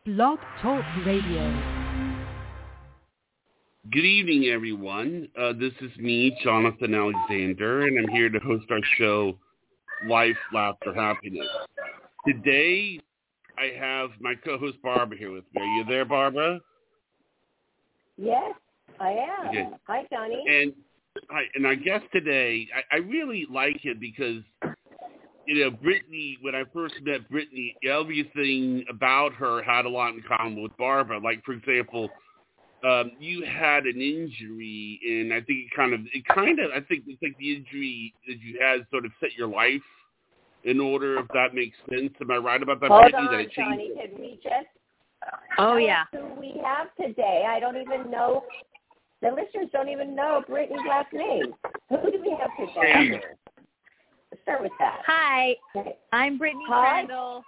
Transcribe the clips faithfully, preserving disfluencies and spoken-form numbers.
Blog Talk Radio. Good evening, everyone. Uh, this is me, Jonathan Alexander, and I'm here to host our show, Life, Laughter, Happiness. Today, I have my co-host Barbara here with me. Are you there, Barbara? Yes, I am. Okay. Hi, Johnny. And I, and I guess today, I, I really like it because, you know, Brittany, when I first met Brittany, everything about her had a lot in common with Barbara. Like, for example, um, you had an injury, and I think it kind of, it kind of, I think it's like the injury that you had sort of set your life in order, if that makes sense. Am I right about that, Hold Brittany? on, That it Johnny. Can we just Oh, tell yeah. us who we have today? I don't even know. The listeners don't even know Brittany's last name. Who do we have today? Let's start with that. Hi, Okay. I'm Brittany Hi. Crandall.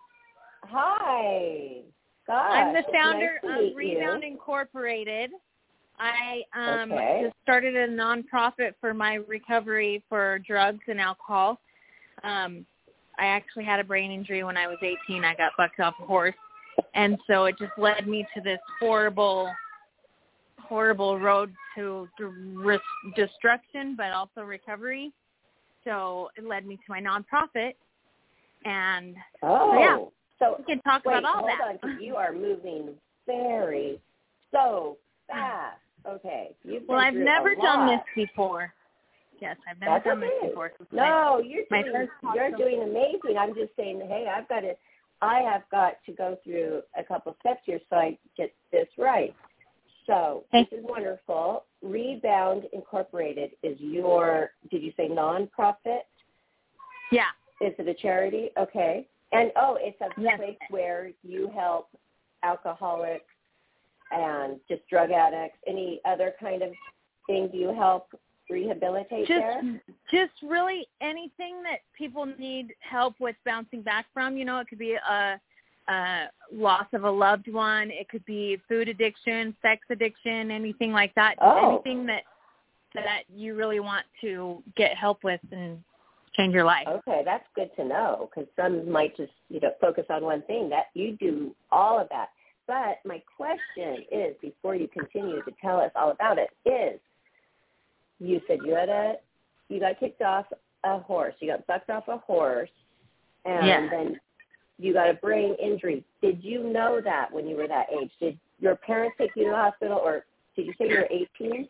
Hi. Gosh, I'm the it's founder nice to of meet Rebound you. Incorporated. I um, Okay. just started a nonprofit for my recovery for drugs and alcohol. Um, I actually had a brain injury when I was eighteen. I got bucked off a horse. And so it just led me to this horrible, horrible road to re- destruction, but also recovery. So it led me to my nonprofit. And Oh. so, yeah, So, we can talk wait, about all hold that. on, 'cause you are moving very, so fast. Okay. You've Well, been I've through never a done lot. this before. Yes, I've never That's done okay. this before. No, you're my doing first you're awesome. doing amazing. I'm just saying, hey, I've got to, I have got to go through a couple steps here so I get this right. So Okay. this is wonderful. Rebound Incorporated is your, did you say nonprofit? Yeah. Is it a charity? Okay. And oh, it's a Yes. place where you help alcoholics and just drug addicts. Any other kind of thing do you help rehabilitate Just, there? just really anything that people need help with bouncing back from. You know, it could be a, a loss of a loved one. It could be food addiction, sex addiction, anything like that. Just Oh. anything that that you really want to get help with and change your life. Okay, that's good to know because some might just, you know, focus on one thing. That you do all of that. But my question is, before you continue to tell us all about it, is you said you had a, you got kicked off a horse. You got bucked off a horse, and Yeah. then you got a brain injury. Did you know that when you were that age? Did your parents take you to the hospital, or did you say you were eighteen?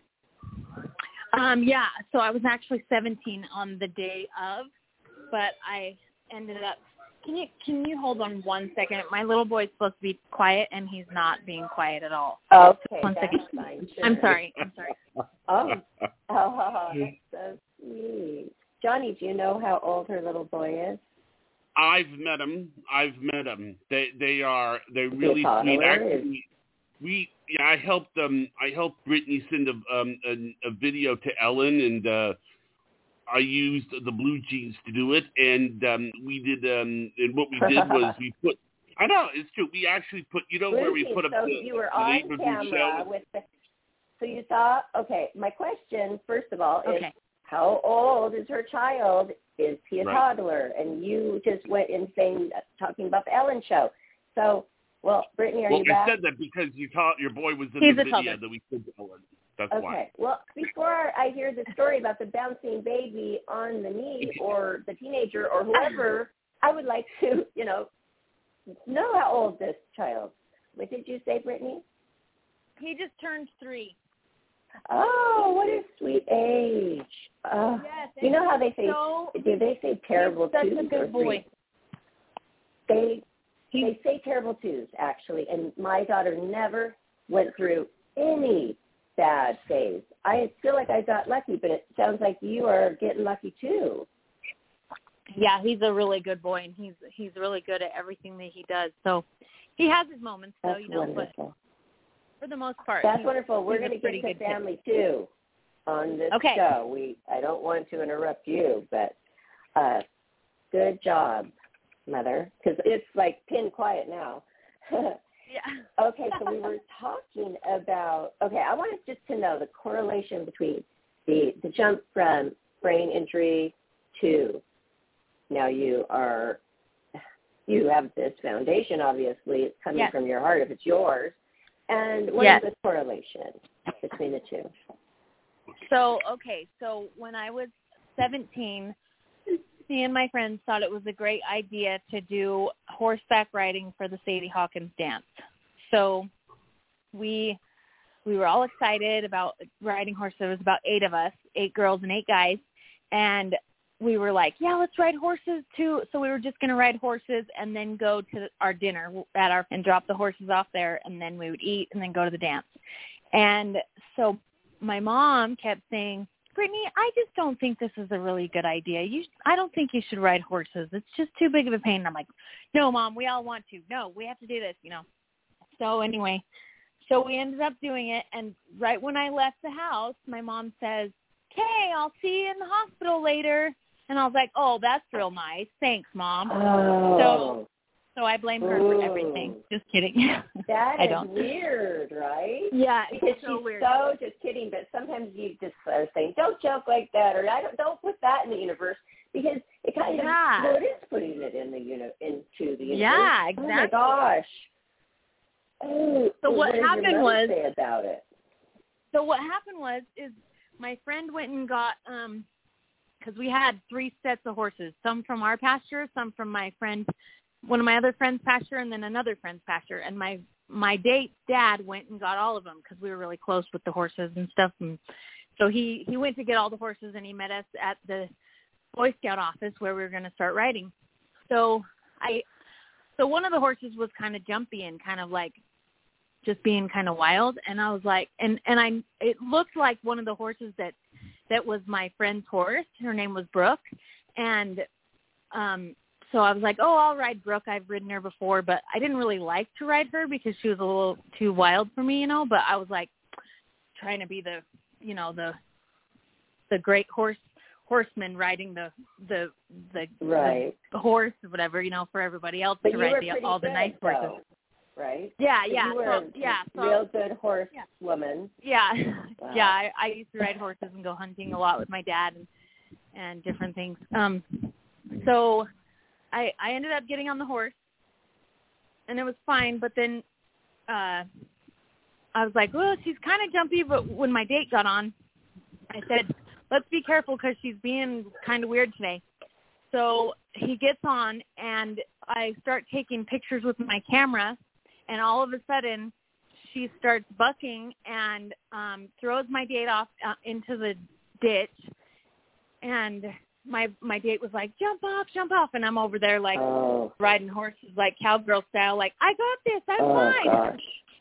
Um, yeah, so I was actually seventeen on the day of, but I ended up, can you can you hold on one second? My little boy's supposed to be quiet, and he's not being quiet at all. Okay, One that's second. fine. Sure. I'm sorry, I'm sorry. Oh, oh, that's so sweet. Johnny, do you know how old her little boy is? I've met them. I've met them. They they are they're Is he really a toddler? sweet. Actually, we yeah, I helped them. I helped Brittany send a um a, a video to Ellen, and uh, I used the Blue Jeans to do it. And um, we did um and what we did was we put. I know it's true. We actually put you know where we Lucy, put up so the, you were the on name of your camera show. with the, so you saw, okay, my question, first of all, is Okay. how old is her child? Is he a Right. toddler? And you just went insane talking about the Ellen show. So, well, Brittany, are Well, you I back? said that because you taught your boy was in He's the a video toddler. that we sent to Ellen. That's Okay. why. Well, before I hear the story about the bouncing baby on the knee or the teenager or whoever, I would like to, you know, know how old this child. What did you say, Brittany? He just turned three. Oh, what a sweet age. Uh, Yes, you know how they say, so do they say terrible he's such twos a good or boy. threes? They, they say terrible twos, actually, and my daughter never went through any bad phase. I feel like I got lucky, but it sounds like you are getting lucky too. Yeah, he's a really good boy, and he's he's really good at everything that he does. So he has his moments, though, That's you know, wonderful. but for the most part, That's he's, wonderful. We're he's going a to pretty get to good kid. family too on this Okay. show. We I don't want to interrupt you, but uh, good job, Mother, because it's like pin quiet now. Yeah. Okay, so we were talking about. Okay, I wanted just to know the correlation between the the jump from brain injury to now you are you have this foundation, obviously. It's coming yes. from your heart if it's yours. And what yes. is the correlation between the two? So, okay, so when I was seventeen, me and my friends thought it was a great idea to do horseback riding for the Sadie Hawkins dance. So we we were all excited about riding horses. There was about eight of us, eight girls and eight guys, and we were like, yeah, let's ride horses too. So we were just going to ride horses and then go to our dinner at our and drop the horses off there, and then we would eat and then go to the dance. And so my mom kept saying, Brittany, I just don't think this is a really good idea. You, I don't think you should ride horses. It's just too big of a pain. And I'm like, no, Mom, we all want to. No, we have to do this, you know. So anyway, so we ended up doing it. And right when I left the house, my mom says, okay, I'll see you in the hospital later. And I was like, oh, that's real nice. Thanks, Mom. Oh. So so I blame her Ooh. for everything. Just kidding. That I is don't. weird, right? Yeah, because it's so she's weird. so just kidding, but sometimes you just are saying, don't joke like that, or I don't, don't put that in the universe, because it kind Yeah. of, well, it is putting it in the uni- into the universe. Yeah, exactly. Oh, my gosh. Oh, So what what did happened your mother was- say about it? So what happened was, is my friend went and got, um, because we had three sets of horses, some from our pasture, some from my friend, one of my other friend's pasture, and then another friend's pasture. And my my date's dad went and got all of them because we were really close with the horses and stuff. And so he, he went to get all the horses, and he met us at the Boy Scout office where we were going to start riding. So I, so one of the horses was kind of jumpy and kind of like just being kind of wild. And I was like, and, and I, it looked like one of the horses that, that was my friend's horse. Her name was Brooke. And, um, so I was like, oh, I'll ride Brooke. I've ridden her before, but I didn't really like to ride her because she was a little too wild for me, you know, but I was like trying to be the, you know, the, the great horse, horseman riding the, the, the, right. the horse or whatever, you know, for everybody else But to you ride were the, pretty all the good, nice horses. though, right? Yeah. But Yeah. You were so, a yeah. So, real good horse yeah. woman. Yeah. Wow. Yeah. I, I used to ride horses and go hunting a lot with my dad and, and different things. Um, so I, I ended up getting on the horse and it was fine. But then, uh, I was like, well, she's kind of jumpy. But when my date got on, I said, let's be careful because she's being kind of weird today. So he gets on and I start taking pictures with my camera, and all of a sudden she starts bucking and um, throws my date off uh, into the ditch. And my my date was like, jump off, jump off. And I'm over there like oh. riding horses like cowgirl style, like, I got this, I'm oh, fine. Gosh.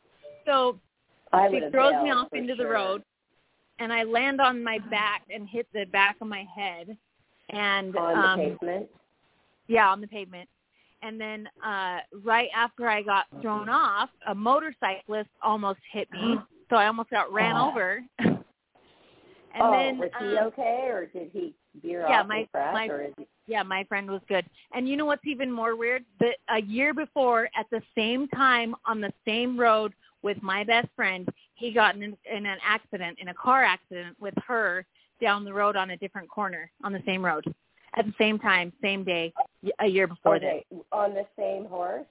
So I she throws me off for into sure. the road, and I land on my back and hit the back of my head. And On um, the pavement? Yeah, on the pavement. And then uh, right after I got thrown off, a motorcyclist almost hit me, so I almost got ran oh. over. and oh, then, was he um, okay, or did he veer yeah, off my, and crash? my, or is he... Yeah, my friend was good. And you know what's even more weird? That a year before, at the same time, on the same road with my best friend, he got in, in an accident, in a car accident with her down the road on a different corner on the same road. At the same time, same day, a year before okay. this. On the same horse?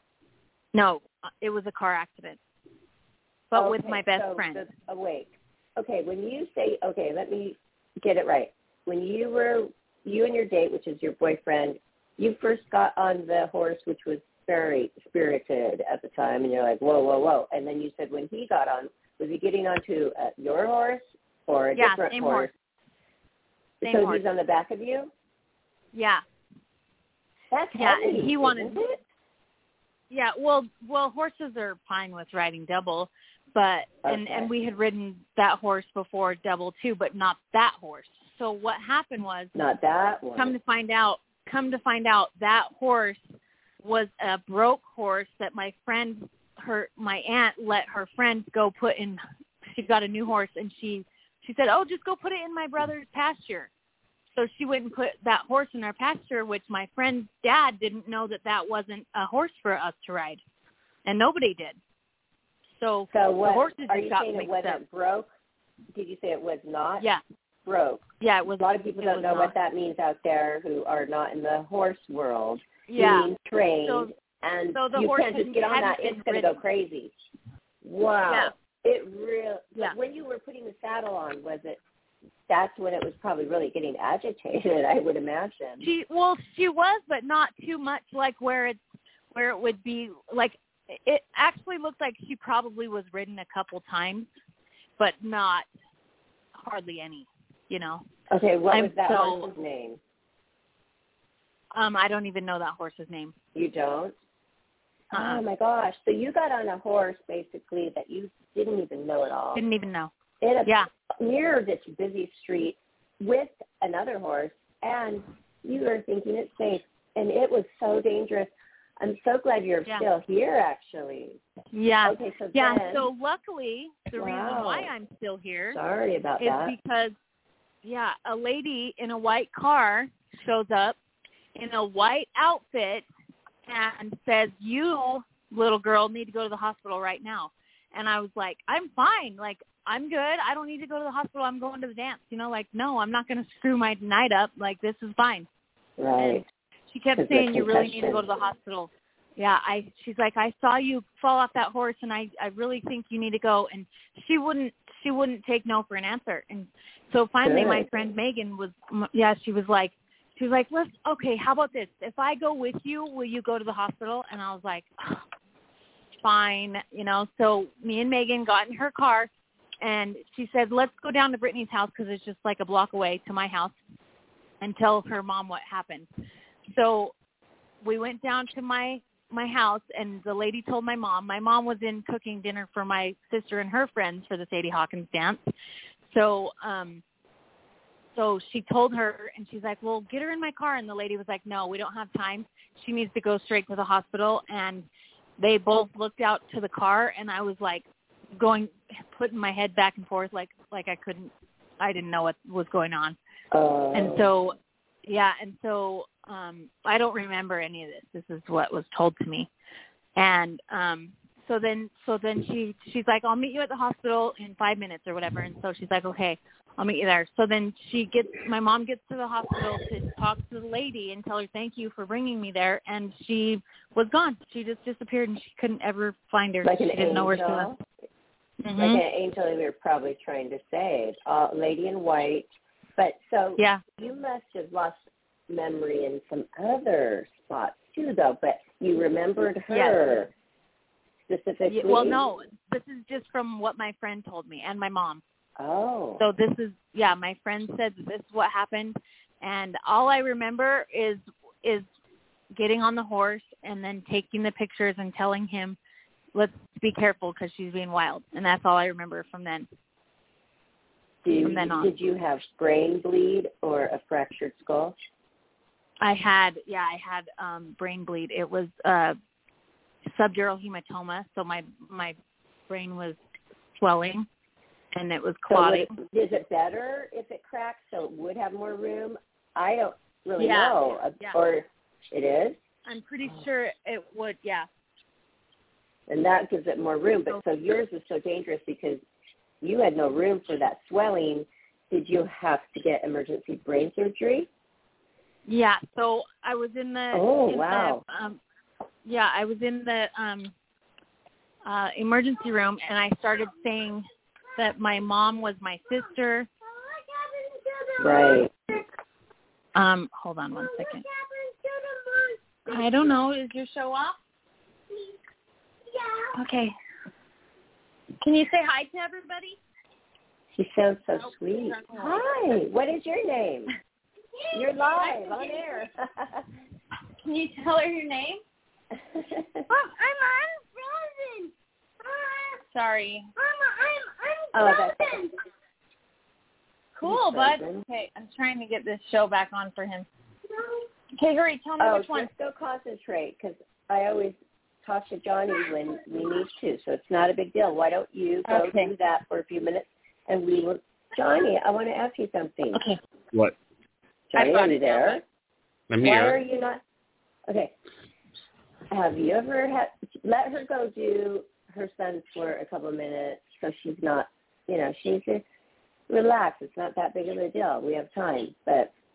No, it was a car accident, but okay, with my best so friend. The, oh, wait. Okay, when you say, okay, let me get it right. When you were, you and your date, which is your boyfriend, you first got on the horse, which was very spirited at the time, and you're like, whoa, whoa, whoa. And then you said when he got on, was he getting onto uh, your horse or a yeah, different same horse? horse. Same so horse. he's on the back of you? Yeah. That's yeah, heavy, and he wanted. isn't it? Yeah, well, well, horses are fine with riding double, but okay. and and we had ridden that horse before double too, but not that horse. So what happened was, not that one. Come to find out, come to find out, that horse was a broke horse that my friend, her, my aunt let her friend go put in. She got a new horse, and she she said, oh, just go put it in my brother's pasture. So she went and put that horse in our pasture, which my friend's dad didn't know that that wasn't a horse for us to ride, and nobody did. So, so what, the horses are just you got saying it mixed wasn't up. broke? Did you say it was not? Yeah. Broke. Yeah, it was. A lot of people it don't was know not. what that means out there who are not in the horse world. yeah. being trained, so, and so the you horse can't just get on that. It's going to go crazy. Wow. Yeah. It really. Yeah. When you were putting the saddle on, was it? That's when it was probably really getting agitated, I would imagine. She well, she was, but not too much. Like where it's where it would be like it actually looked like she probably was ridden a couple times, but not hardly any. You know. Okay, what I'm was that so, horse's name? Um, I don't even know that horse's name. You don't? Uh-uh. Oh my gosh! So you got on a horse basically that you didn't even know at all. Didn't even know. In a, yeah. Near this busy street with another horse, and you were thinking it's safe, and it was so dangerous. I'm so glad you're yeah. still here, actually. Yeah. Okay, so yeah. then, so luckily, the wow. reason why I'm still here Sorry about is that. because, yeah, a lady in a white car shows up in a white outfit and says, "You, little girl, need to go to the hospital right now." And I was like, "I'm fine. Like, I'm good. I don't need to go to the hospital. I'm going to the dance." You know, like, no, I'm not going to screw my night up. Like, this is fine. Right. And she kept It's saying, "You really need to go to the hospital." Yeah, I. She's like, "I saw you fall off that horse, and I, I really think you need to go." And she wouldn't, she wouldn't take no for an answer. And so finally, Good. my friend Megan was, yeah, she was like, she was like, "Let's, okay, how about this? If I go with you, will you go to the hospital?" And I was like, oh, fine, you know. So me and Megan got in her car, and she said, "Let's go down to Brittany's house because it's just like a block away to my house, and tell her mom what happened." So we went down to my my house, and the lady told my mom. My mom was in cooking dinner for my sister and her friends for the Sadie Hawkins dance. So um, so she told her, and she's like, "Well, get her in my car." And the lady was like, "No, we don't have time. She needs to go straight to the hospital." And they both looked out to the car, and I was like going, putting my head back and forth like like I couldn't, I didn't know what was going on. Uh, And so, yeah, and so um, I don't remember any of this. This is what was told to me. And um, so then, so then she she's like, "I'll meet you at the hospital in five minutes or whatever." And so she's like, "Okay, I'll meet you there." So then she gets, my mom gets to the hospital to talk to the lady and tell her thank you for bringing me there. And she was gone. She just disappeared, and she couldn't ever find her. like she an didn't angel. know where she was. Mm-hmm. Like an angel we were probably trying to say. Uh, lady in white. But so yeah. you must have lost memory in some other spots too, though. But you remembered her yes. specifically? Yeah, well, no. This is just from what my friend told me and my mom. Oh. So this is, yeah, my friend said this is what happened. And all I remember is is getting on the horse and then taking the pictures and telling him, "Let's be careful because she's being wild." And that's all I remember from then. Did, from then on. Did you have brain bleed or a fractured skull? I had, yeah, I had um, brain bleed. It was uh, subdural hematoma, so my my brain was swelling and it was clotting. So it, is it better if it cracks so it would have more room? I don't really yeah. know. Yeah. Or it is? I'm pretty sure it would, yeah. And that gives it more room. But so yours is so dangerous because you had no room for that swelling. Did you have to get emergency brain surgery? Yeah, so I was in the oh in wow the, um, yeah I was in the um, uh, emergency room, and I started saying that my mom was my sister. Right. Um, hold on one second. I don't know. Is your show off? Yeah. Okay. Can you say hi to everybody? She sounds so oh, sweet. Hi. What is your name? You're live on air. Can you tell her your name? Mom, I'm unfrozen. Sorry. Mama, I'm, I'm Oh, that's frozen. Cool, bud. Okay, I'm trying to get this show back on for him. Okay, hurry. Tell me oh, which one. just go concentrate because I always talk to Johnny when we need to, so it's not a big deal. Why don't you go Okay. do that for a few minutes, and we will. Johnny, I want to ask you something. Okay. What? Johnny, are you there? I'm Why here. are you not? Okay. Have you ever had, let her go do her son for a couple of minutes so she's not, you know, she's just relax. It's not that big of a deal. We have time. But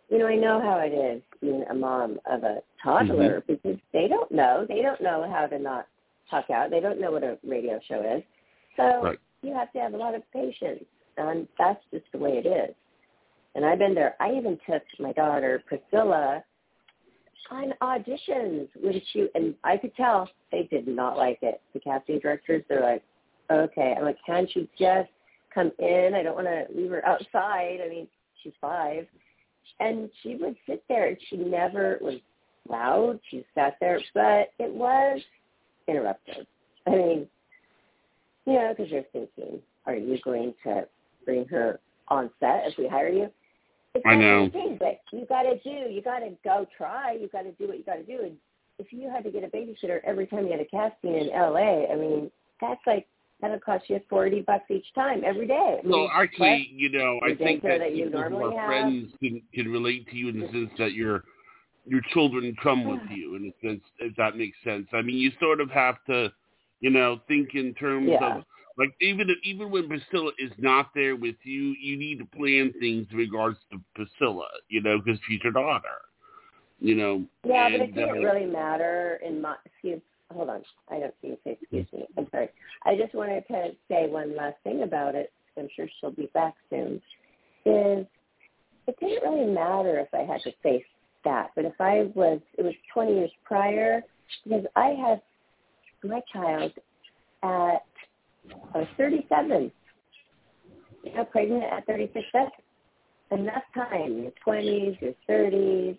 you know, I know how it is being a mom of a toddler mm-hmm. because they don't know. They don't know how to not talk out. They don't know what a radio show is. So right. you have to have a lot of patience, and that's just the way it is. And I've been there. I even took my daughter, Priscilla, on auditions when she, and I could tell they did not like it. The casting directors, they're like, okay. I'm like, can't you just come in? I don't want to leave her outside. I mean, she's five. And she would sit there, and she never was loud. She sat there, but it was interruptive. I mean, you know, because you're thinking, are you going to bring her on set if we hire you? It's I know. That thing, but you got to do, you got to go try. You got to do what you got to do. And if you had to get a babysitter every time you had a casting in L A, I mean, that's like, that would cost you forty bucks each time, every day. I mean, well, actually, you know, I think that, that you people normally who are have. friends can, can relate to you in the sense that your your children come with you, in a sense, if that makes sense. I mean, you sort of have to, you know, think in terms yeah. of, like, even if, even when Priscilla is not there with you, you need to plan things in regards to Priscilla, you know, because she's your daughter, you know. Yeah, and, but it didn't uh, really matter in my, excuse, hold on, I don't see you say excuse me, I'm sorry. I just wanted to say one last thing about it, I'm sure she'll be back soon, is it didn't really matter if I had to face that, but if I was, it was twenty years prior, because I had my child at, I was thirty-seven, you know, pregnant at thirty-six, that's enough time, your twenties, your thirties,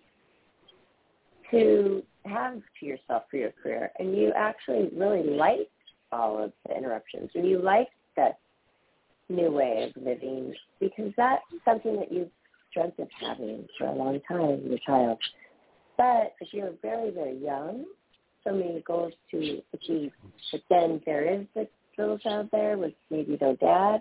to have to yourself for your career, and you actually really liked all of the interruptions, and you liked that new way of living, because that's something that you've dreamt of having for a long time, your child. But if you're very, very young, so many goals to achieve, but then there is the little child there with maybe no dad,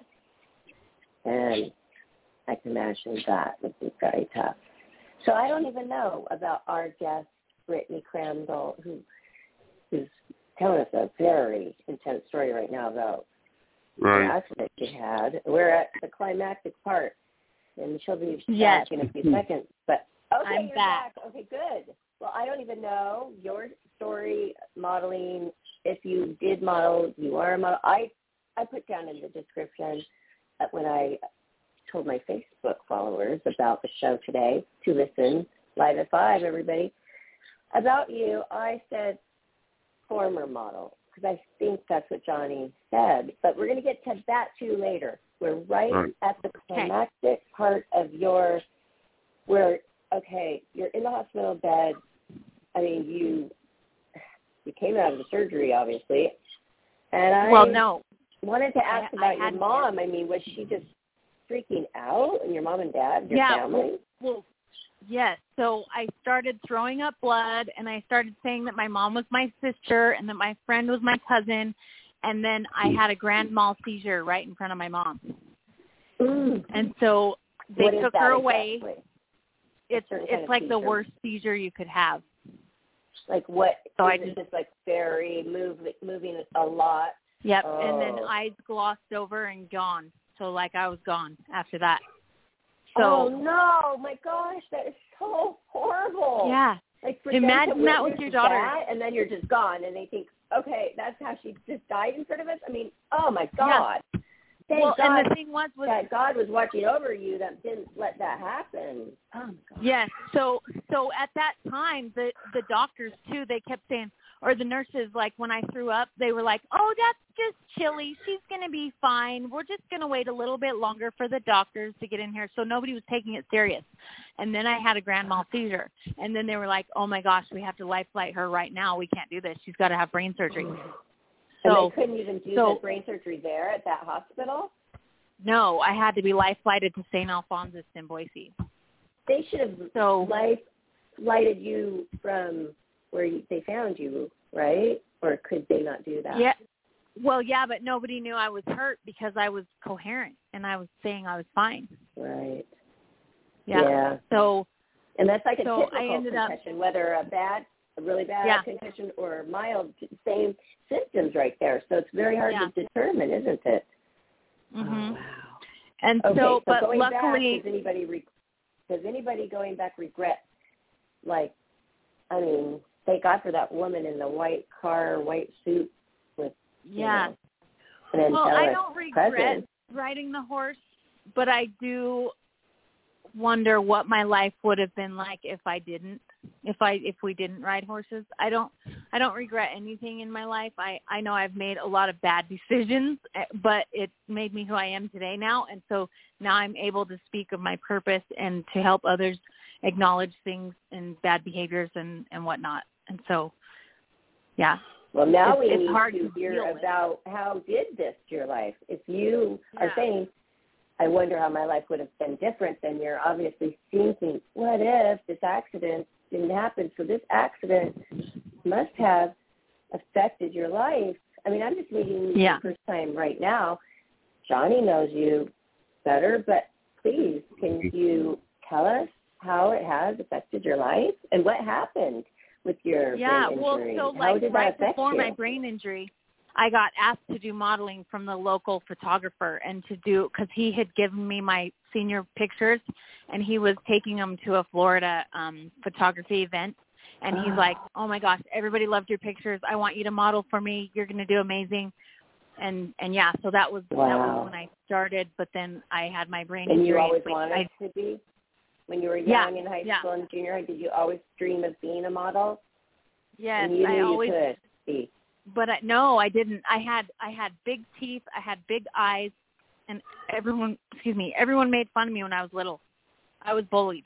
and I can imagine that would be very tough. So I don't even know about our guest, Brittany Crandall, who is telling us a very intense story right now about right. the accident she had. We're at the climactic part, and she'll be yes. back in a few seconds. But okay, I'm you're back. back. Okay, good. Well, I don't even know your story, modeling. If you did model, you are a model. I I put down in the description that when I told my Facebook followers about the show today to listen live at five, everybody. About you, I said former model, because I think that's what Johnny said. But we're going to get to that, too, later. We're right, right. at the climactic okay. part of your, where, okay, you're in the hospital bed. I mean, you you came out of the surgery, obviously. And I well, no. wanted to ask I, about I your mom. I mean, was she just freaking out, and your mom and dad, your yeah, family? Well, well, yes. So I started throwing up blood, and I started saying that my mom was my sister and that my friend was my cousin, and then I had a grand mal seizure right in front of my mom. Mm. And so they what took her away. Exactly? It's it's like the worst seizure you could have. Like what? So is I it just, just like very move, moving a lot? Yep, oh. and then eyes glossed over and gone. So like I was gone after that. So, oh no, my gosh, that is so horrible. Yeah. Like for imagine them to that with your daughter. That, and then you're just gone, and they think, okay, that's how she just died in front of us. I mean, oh my God. Yeah. Thank well, God and the thing was, was that God was watching over you that didn't let that happen. Oh my God. Yes. So so at that time, the the doctors too, they kept saying, or the nurses, like when I threw up, they were like, oh, that's just chilly. She's going to be fine. We're just going to wait a little bit longer for the doctors to get in here. So nobody was taking it serious. And then I had a grand mal seizure. And then they were like, oh, my gosh, we have to life flight her right now. We can't do this. She's got to have brain surgery. And so, they couldn't even do so, the brain surgery there at that hospital? No, I had to be life flighted to Saint Alphonsus in Boise. They should have so, life flighted you from where you, they found you, right? Or could they not do that? Yeah. Well, yeah, but nobody knew I was hurt because I was coherent and I was saying I was fine. Right. Yeah. yeah. So, and that's like a so typical I ended concussion, up, whether a bad, a really bad yeah. concussion or mild, same symptoms right there. So it's very hard yeah. to determine, isn't it? Mhm. Oh, wow. And okay, so, so but going luckily, back, does anybody re- Does anybody going back regret, like, I mean, thank God for that woman in the white car, white suit with, yeah. You know, well, I don't regret present. riding the horse, but I do wonder what my life would have been like if I didn't, if I, if we didn't ride horses. I don't, I don't regret anything in my life. I, I know I've made a lot of bad decisions, but it made me who I am today now. And so now I'm able to speak of my purpose and to help others acknowledge things and bad behaviors and, and whatnot. And so, yeah. Well, now it's, we it's need hard to to hear deal with. about how did this to your life. If you Yeah. are saying, I wonder how my life would have been different, then you're obviously thinking, what if this accident didn't happen? So this accident must have affected your life. I mean, I'm just meeting you Yeah. for the first time right now. Johnny knows you better, but please, can you tell us how it has affected your life and what happened with your yeah, brain well, injury? so how like did right that affect before you? my brain injury, I got asked to do modeling from the local photographer and to do, because he had given me my senior pictures and he was taking them to a Florida um, photography event. And he's like, oh my gosh, everybody loved your pictures. I want you to model for me. You're going to do amazing. And, and yeah, so that was, Wow. that was when I started, but then I had my brain And injury. you always and wanted I, to be? When you were Yeah, young in high yeah. school and junior high, did you always dream of being a model? yes, and you knew I you always, could be. but I, no, I didn't. I had, I had big teeth. I had big eyes, and everyone, excuse me, everyone made fun of me when I was little. I was bullied.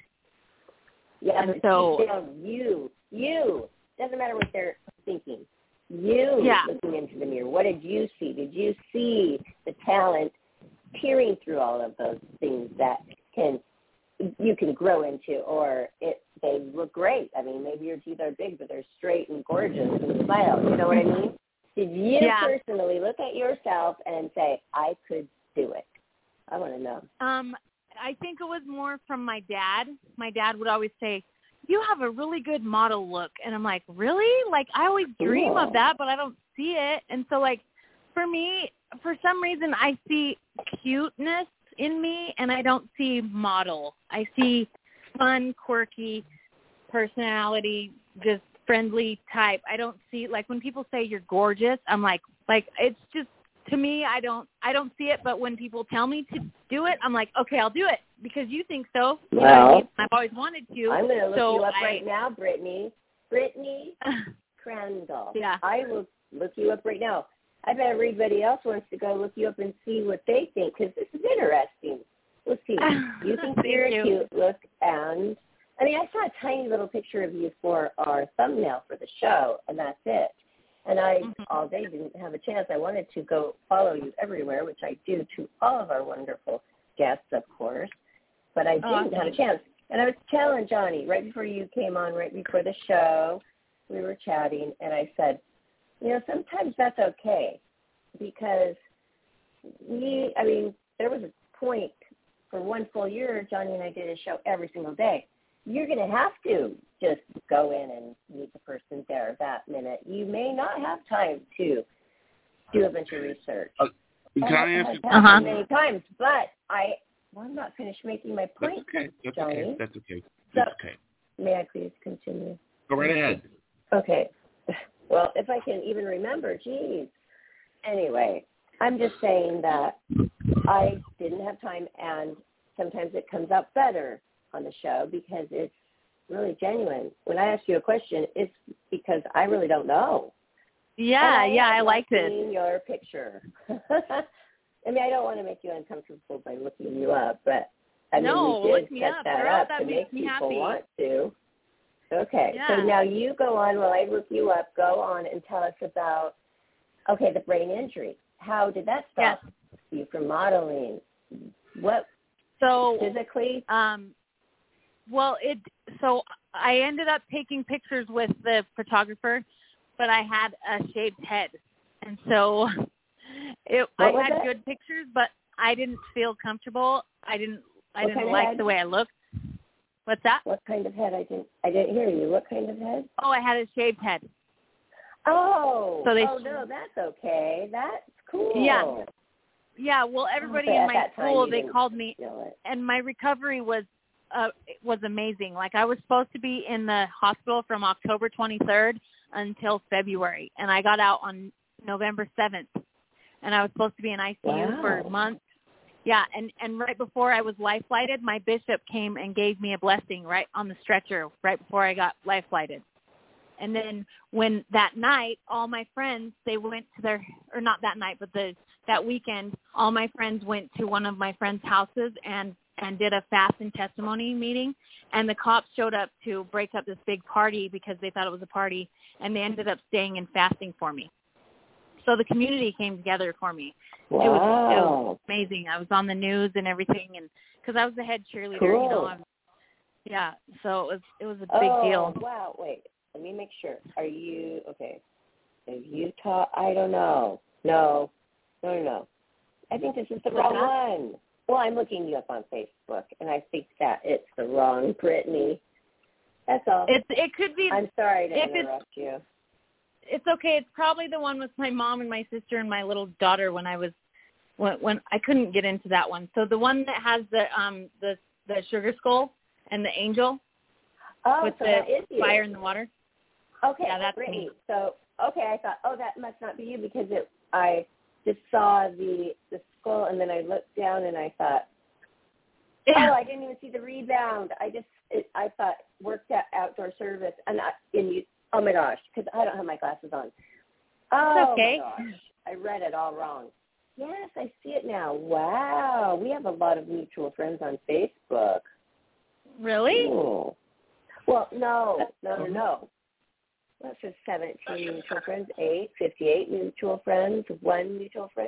Yeah, and but so deep down, you, you, doesn't matter what they're thinking. You Yeah. looking into the mirror. What did you see? Did you see the talent peering through all of those things that can you can grow into, or it they look great? I mean, maybe your teeth are big, but they're straight and gorgeous and smile. You know what I mean? Did you Yeah. personally look at yourself and say, I could do it? I want to know. Um, I think it was more from my dad. My dad would always say, you have a really good model look. And I'm like, really? Like, I always dream Cool. of that, but I don't see it. And so, like, for me, for some reason, I see cuteness in me, and I don't see model. I see fun, quirky personality, just friendly type. I don't see, like, when people say you're gorgeous, I'm like, like, it's just, to me, I don't, I don't see it. But when people tell me to do it, I'm like, okay, I'll do it because you think so. You Well, know what I mean? I've always wanted to. I'm going to look so you up I, right now, Brittany. Brittany Crandall. Yeah. I will look you up right now. I bet everybody else wants to go look you up and see what they think, because this is interesting. Let's see. You think Thank you're you. a cute look, and I mean, I saw a tiny little picture of you for our thumbnail for the show, and that's it. And I Mm-hmm. all day didn't have a chance. I wanted to go follow you everywhere, which I do to all of our wonderful guests, of course, but I Oh, didn't have a chance. And I was telling Johnny right before you came on, right before the show, we were chatting, and I said, you know, sometimes that's okay, because we, I mean, there was a point for one full year, Johnny and I did a show every single day. You're going to have to just go in and meet the person there that minute. You may not have time to do a bunch of research. Uh, can And I it ask has you? happened Uh-huh. many times, but I, well, I'm not finished making my That's point, okay. That's Johnny. okay. That's okay. So- That's okay. May I please continue? Go right ahead. Okay. Well, if I can even remember, geez. Anyway, I'm just saying that I didn't have time, and sometimes it comes out better on the show because it's really genuine. When I ask you a question, it's because I really don't know. Yeah, And yeah, have I like this. seen your picture. I mean, I don't want to make you uncomfortable by looking you up, but I mean, No, we did look me set up, that girl. up That to makes make me people happy. want to. Okay, Yeah. so now you go on while I look you up. Go on and tell us about, okay, the brain injury. How did that stop you from modeling? What So, physically? um, well, it. So I ended up taking pictures with the photographer, but I had a shaved head, and so it. What I was had it? good pictures, but I didn't feel comfortable. I didn't. I What didn't kind of like head? the way I looked. What's that? What kind of head? I didn't. I didn't hear you. What kind of head? Oh, I had a shaved head. Oh. So they- oh no, that's okay. That's cool. uh, was amazing. Like, I was supposed to be in the hospital from October twenty-third until February, and I got out on November seventh, and I was supposed to be in I C U Wow. for months. Yeah, and, and right before I was life flighted, my bishop came and gave me a blessing right on the stretcher right before I got life flighted. And then when that night, all my friends, they went to their, or not that night, but the that weekend, all my friends went to one of my friends' houses and, and did a fast and testimony meeting. And the cops showed up to break up this big party because they thought it was a party, and they ended up staying and fasting for me. So the community came together for me. Wow. It was, it was amazing. I was on the news and everything, and because I was the head cheerleader, cool. you know. I'm, yeah, so it was it was a big oh, deal. Wow. Wait. Let me make sure. Are you okay? Have you taught? I don't know. No. No, no, no. I think this is the wrong one. Well, I'm looking you up on Facebook, and I think that it's the wrong Brittany. That's all. It's it could be. I'm sorry to if interrupt it's, you. It's okay. It's probably the one with my mom and my sister and my little daughter when I was when when I couldn't get into that one. So the one that has the um the the sugar skull and the angel Oh, with so the that is you. fire in the water. Okay, Yeah, that's Brittany. me. So, okay, I thought, oh, that must not be you because it. I just saw the the skull, and then I looked down, and I thought, Yeah. oh, I didn't even see the rebound. I just, it, I thought worked at outdoor service, and I, and you, oh my gosh, because I don't have my glasses on. Oh okay. my gosh, I read it all wrong. Yes, I see it now. Wow, we have a lot of mutual friends on Facebook. Really? Cool. Well, no, no, no, no. What's this, seventeen mutual friends, eight, fifty-eight mutual friends, one mutual friend?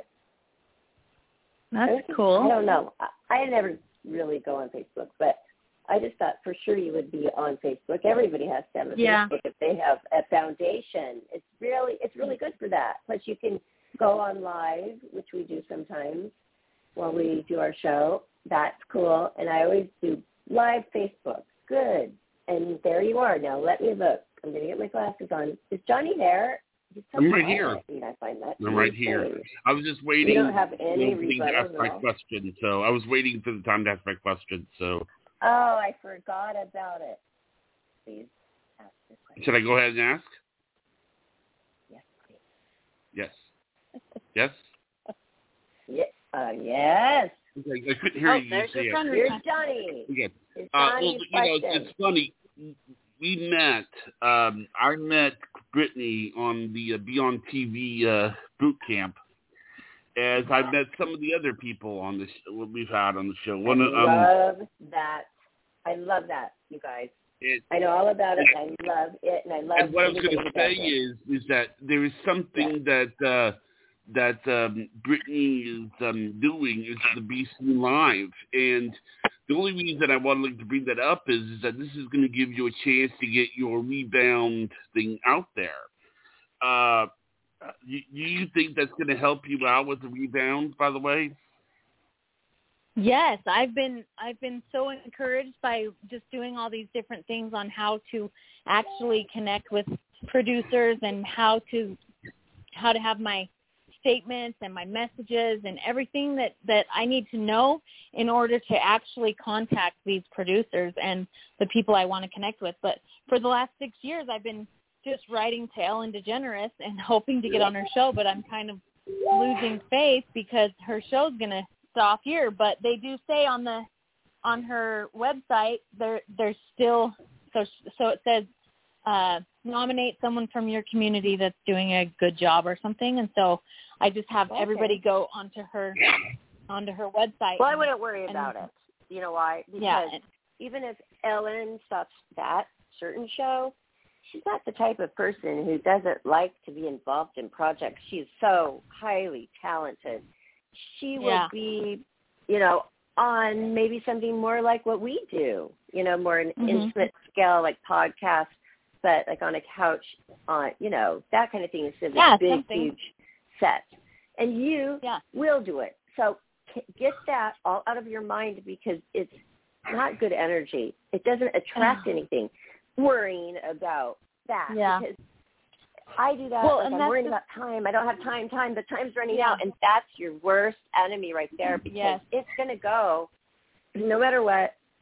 That's I cool. I don't know. I, I never really go on Facebook, but I just thought for sure you would be on Facebook. Everybody has to have a Yeah. Facebook if they have a foundation. It's really, it's really good for that. Plus you can go on live, which we do sometimes while we do our show. That's cool. And I always do live Facebook. Good. And there you are. Now let me look. I'm going to get my glasses on. Is Johnny there? He's so I'm right quiet. here. I find that I'm right here. strange. I was just waiting. You don't have any waiting to ask rebuttals my at all? question, so I was waiting for the time to ask my question. So Oh, I forgot about it. Please ask your question. should I go ahead and ask? Yes, please. Yes. Yes. Yeah, uh, yes. Okay, I couldn't hear Oh, you there's say your it. friend Here's request. Johnny. Okay. It's Uh, well, Johnny's you know, question. it's funny. We met. Um, I met Brittany on the uh, Beyond T V uh, boot camp, as I met some of the other people on this we've had on the show. One, I um, love that. I love that, you guys. it, I know all about it. I love it, and I love. and what I was going everybody to say who does it. is, is that there is something that uh, that um, Brittany is um, doing is the Be Seen Live, and the only reason I wanted to bring that up is, is that this is going to give you a chance to get your rebound thing out there. Uh, you, do you think that's going to help you out with the rebound, by the way? Yes, I've been I've been so encouraged by just doing all these different things on how to actually connect with producers and how to how to have my statements and my messages and everything that, that I need to know in order to actually contact these producers and the people I want to connect with. But for the last six years, I've been just writing to Ellen DeGeneres and hoping to get on her show, but I'm kind of losing faith because her show's going to stop here. But they do say on the on her website there there's still so so it says uh, nominate someone from your community that's doing a good job or something, and so I just have Okay. everybody go onto her onto her website. Well, I and, wouldn't worry and, about it. You know why? Because yeah, and, even if Ellen stops that certain show, she's not the type of person who doesn't like to be involved in projects. She's so highly talented. She will Yeah. be, you know, on maybe something more like what we do, you know, more an Mhm. intimate scale, like podcast, but like on a couch, on, you know, that kind of thing instead of Yeah, a big, something. huge set. And you yeah, will do it. So k- get that all out of your mind because it's not good energy. It doesn't attract anything. Worrying about that. Yeah. Because I do that. Well, like and I'm that's worrying the- about time. I don't have time, time. The time's running Yeah. out. And that's your worst enemy right there because Yes. it's going to go, no matter what,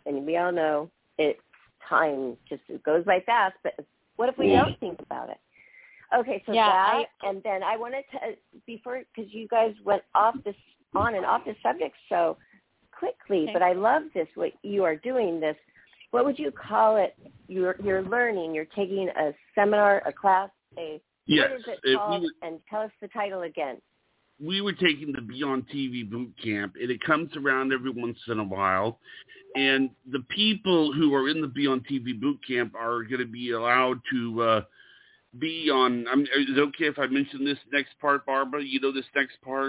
and we all know it. Time just it goes by fast, but what if we Yeah. don't think about it? Okay, so Yeah, that, I, and then I wanted to, before, because you guys went off this, on and off this subject so quickly, Okay. but I love this, what you are doing this. What would you call it? You're, you're learning, you're taking a seminar, a class, a, Yes. what is it If called? we, And tell us the title again. we were taking the Beyond T V boot camp, and it comes around every once in a while. And the people who are in the Beyond T V boot camp are going to be allowed to uh, be on. I'm, is it okay if I mention this next part, Barbara? You know this next part?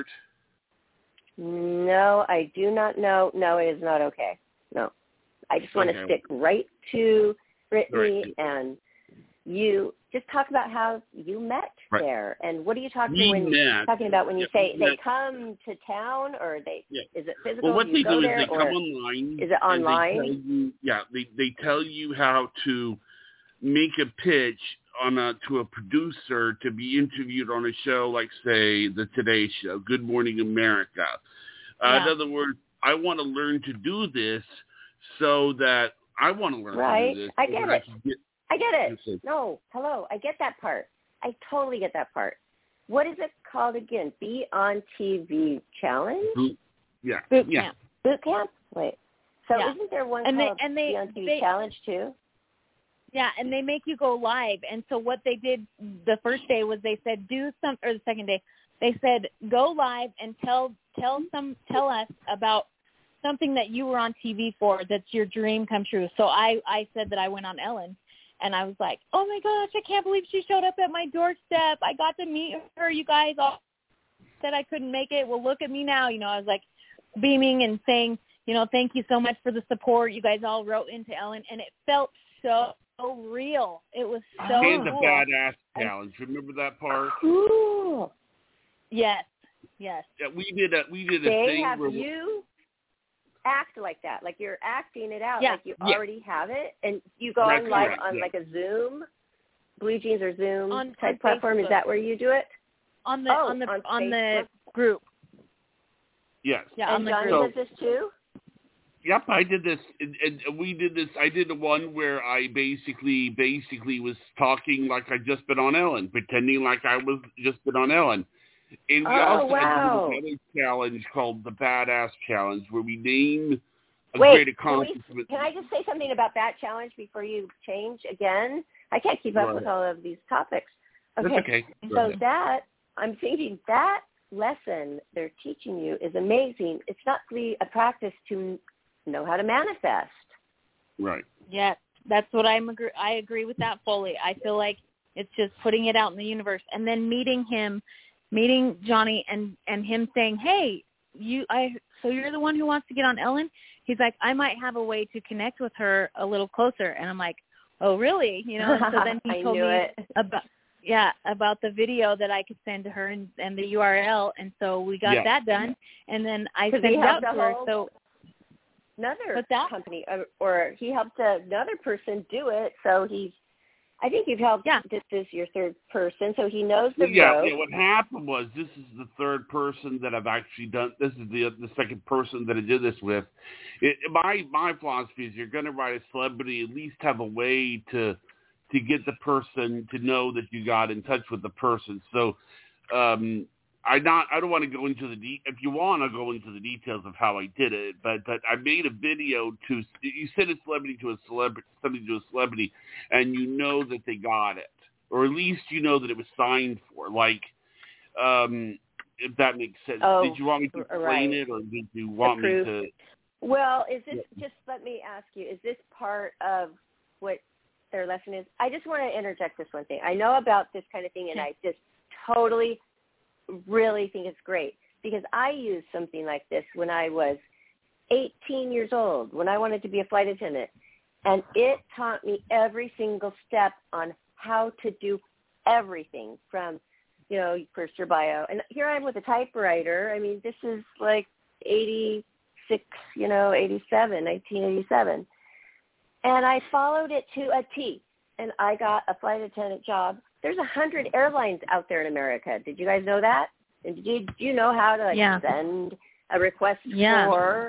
No, I do not know. No, it is not okay. No. I just want Okay. to stick right to Brittany Right. and you. Just talk about how you met Right. there, and what are you talking We when met. talking about when you Yeah, say we they met. come to town, or they Yeah. is it physical? Well, what do they you go do is there, they or come online. is it online? And they tell you, yeah, they, they tell you how to make a pitch on a, to a producer to be interviewed on a show like, say, the Today Show, Good Morning America. Uh, Yeah. In other words, I want to learn to do this so that I want to learn Right. to do this. I so get that it. can get, I get it. Yes, No, hello, I get that part. I totally get that part. What is it called again? Be on T V challenge? boot, yeah, boot yeah. camp. Boot camp? Wait. So Yeah. isn't there one And they- called and they- Be on T V they- challenge too? Yeah, and they make you go live. And so what they did the first day was they said do some, or the second day, they said go live and tell tell some tell us about something that you were on T V for that's your dream come true. So I I said that I went on Ellen, and I was like, oh my gosh, I can't believe she showed up at my doorstep. I got to meet her. You guys all said I couldn't make it. Well, look at me now. You know, I was like beaming and saying, you know, thank you so much for the support. You guys all wrote into Ellen, and it felt so real. It was so And the cool. Badass And- Challenge. Remember that part? Cool. Yes, yes. Yeah, we did a we did a They thing have where you act like that, like you're acting it out, Yeah. like you Yeah. already have it, and you go That's on live correct, on yeah. like a Zoom, Blue Jeans or Zoom On- type on platform. Is Facebook. that where you do it? On the Oh, on the on on, the Facebook? group. yes. Yeah, on and the Johnny group. does this too? Yep, I did this, and, and we did this. I did the one where I basically, basically was talking like I'd just been on Ellen, pretending like I was just been on Ellen. And we Oh, also wow. had another challenge called the Badass Challenge, where we name a Wait, great can, we, accomplishment. can I just say something about that challenge before you change again? I can't keep up Right. with all of these topics. That's okay. Go So ahead. that, I'm thinking that lesson they're teaching you is amazing. It's not really a practice to know how to manifest. Right. Yes, that's what I'm agree. I agree with that fully. I feel like it's just putting it out in the universe, and then meeting him, meeting Johnny, and and him saying, "Hey, you, I, so you're the one who wants to get on Ellen?" He's like, "I might have a way to connect with her a little closer," and I'm like, "Oh, really?" You know. And so then he I told knew me it. about. Yeah, about the video that I could send to her and, and the U R L, and so we got Yeah. that done, and then I 'Cause sent he it out helped to the her. whole- So Another What's that? company, or, or he helped another person do it. So he's, I think you've helped. Yeah. This is your third person, so he knows the Well, yeah, road. yeah. What happened was this is the third person that I've actually done. This is the the second person that I did this with. It, my my philosophy is you're going to write a celebrity, at least have a way to to get the person to know that you got in touch with the person. So um, I not I don't want to go into the de- if you want to go into the details of how I did it, but but I made a video to you send a celebrity to a celebrity somebody to a celebrity, and you know that they got it, or at least you know that it was signed for. Like, um, if that makes sense. Oh, did you want me to explain right. it, or did you want me proof. to? Well, is this, just let me ask you, is this part of what their lesson is? I just want to interject this one thing. I know about this kind of thing, and I just totally, really think it's great, because I used something like this when I was eighteen years old, when I wanted to be a flight attendant, and it taught me every single step on how to do everything from, you know, first your bio. And here I am with a typewriter. I mean, this is like eighty-six, you know, eighty-seven, nineteen eighty-seven. And I followed it to a T, and I got a flight attendant job. There's a hundred airlines out there in America. Did you guys know that? And did you, do you know how to like Yeah. send a request Yeah. for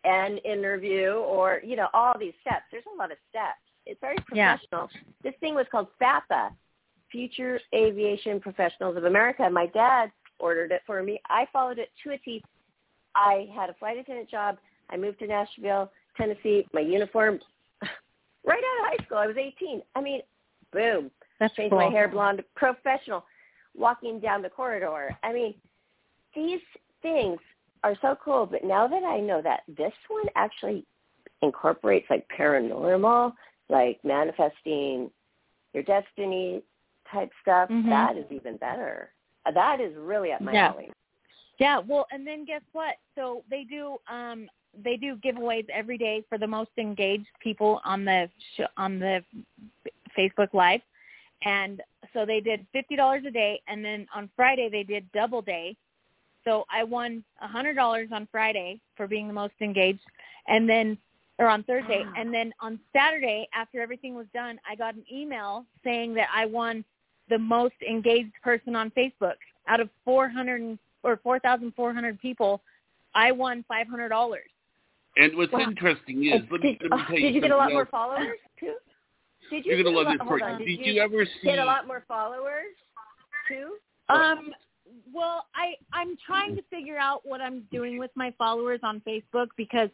an interview or, you know, all these steps. There's a lot of steps. It's very professional. Yeah. This thing was called FAPA, Future Aviation Professionals of America. My dad ordered it for me. I followed it to a T. I had a flight attendant job. I moved to Nashville, Tennessee. My uniform, right out of high school. I was eighteen. I mean, boom. That's Changed cool. my hair blonde. Professional. Walking down the corridor. I mean, these things are so cool. But now that I know that this one actually incorporates like paranormal, like manifesting your destiny type stuff, mm-hmm. that is even better. That is really up my yeah. alley. Yeah, well, and then guess what? So they do um, they do giveaways every day for the most engaged people on the sh- on the Facebook Live, and so they did fifty dollars a day, and then on Friday they did double day. So I won one hundred dollars on Friday for being the most engaged, and then or on Thursday, wow. and then on Saturday after everything was done, I got an email saying that I won the most engaged person on Facebook out of four hundred or four thousand four hundred people. I won five hundred dollars. And what's wow. interesting is, did, let me, let me tell you did you get a lot else. more followers too? Did you You're gonna get love a this lot, part. hold on, Did, did you, you ever see? get a lot more followers too? Um. Well, I I'm trying to figure out what I'm doing with my followers on Facebook because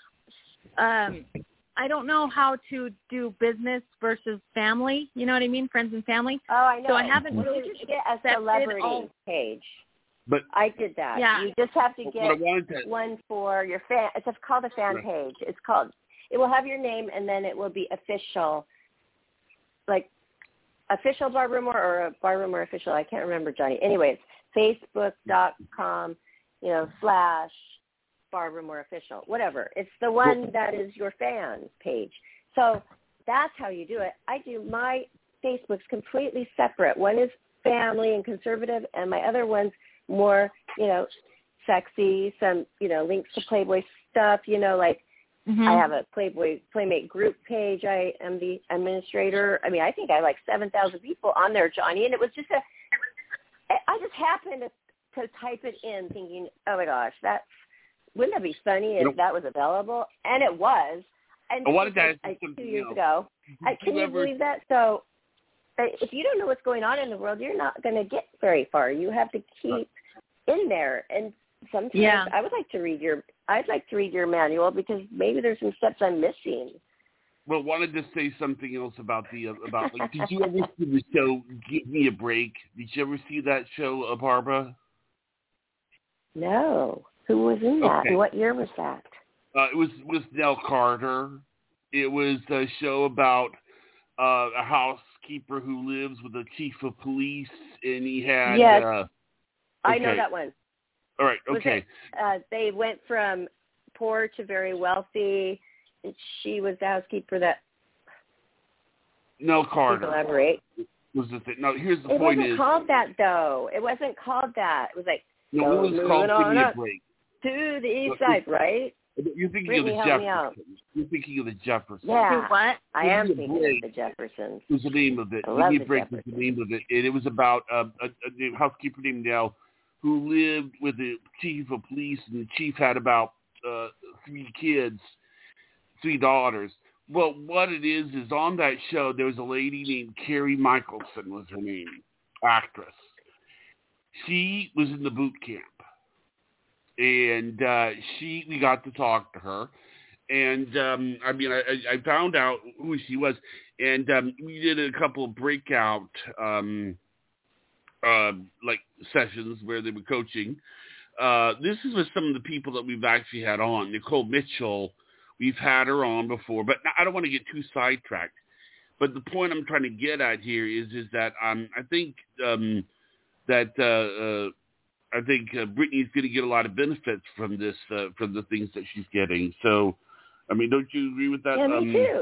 um I don't know how to do business versus family. You know what I mean? Friends and family. Oh, I know. So I haven't well, really you just get a celebrity all... page. But I did that. Yeah. You just have to get to... one for your fan. It's called a fan right. page. It's called. It will have your name, and then it will be official, like official Barbara Moore or a Barbara Moore official. I can't remember, Johnny. Anyways, Facebook dot com, you know, slash Barbara Moore official, whatever. It's the one that is your fan page. So that's how you do it. I do my Facebook's completely separate. One is family and conservative, and my other one's more, you know, sexy, some, you know, links to Playboy stuff, you know, like mm-hmm. I have a Playboy Playmate group page. I am the administrator. I mean, I think I have like seven thousand people on there, Johnny, and it was just a, I just happened to, to type it in thinking, oh my gosh, that's, wouldn't that be funny if that was available? And it was. And I wanted to ask like, you two years else. ago. I, can you, you ever... believe that? So if you don't know what's going on in the world, you're not going to get very far. You have to keep in there. And sometimes yeah. I would like to read your, I'd like to read your manual because maybe there's some steps I'm missing. Well, wanted to say something else about the uh, about. Like, did you ever see the show Give Me a Break? Did you ever see that show, uh, Barbara? No. Who was in that? Okay. And what year was that? Uh, it was was Nell Carter. It was a show about uh, a housekeeper who lives with the chief of police, and he had. Yes, uh, okay. I know that one. All right. Was Okay. it, uh, they went from poor to very wealthy. She was the housekeeper that. Nell Carter. Elaborate. Was the thing. No, here's the it point: wasn't is called that though. It wasn't called that. It was like. no, so it was called Give Me a up Break. To the east No, side, right? You're thinking Brittany, of the help me out. Jeffersons. You're thinking of the Jeffersons. Yeah. What? I am Give Me a thinking Break of the Jeffersons. Was the name of it. I Give love Me a the Break was Jeffersons. the name of it. And it was about uh, a, a housekeeper named Nell who lived with the chief of police, and the chief had about uh, three kids, three daughters. Well, what it is is on that show there was a lady named Carrie Michelson was her name, actress. She was in the boot camp. And uh, she, we got to talk to her, and um, I mean, I, I found out who she was, and um, we did a couple of breakout, um, uh, like sessions where they were coaching. Uh, this is with some of the people that we've actually had on. Nicole Mitchell, we've had her on before, but I don't want to get too sidetracked. But the point I'm trying to get at here is, is that um, I think um, that. Uh, uh, I think uh, Brittany's going to get a lot of benefits from this, uh, from the things that she's getting. So, I mean, don't you agree with that? Yeah, me um, too.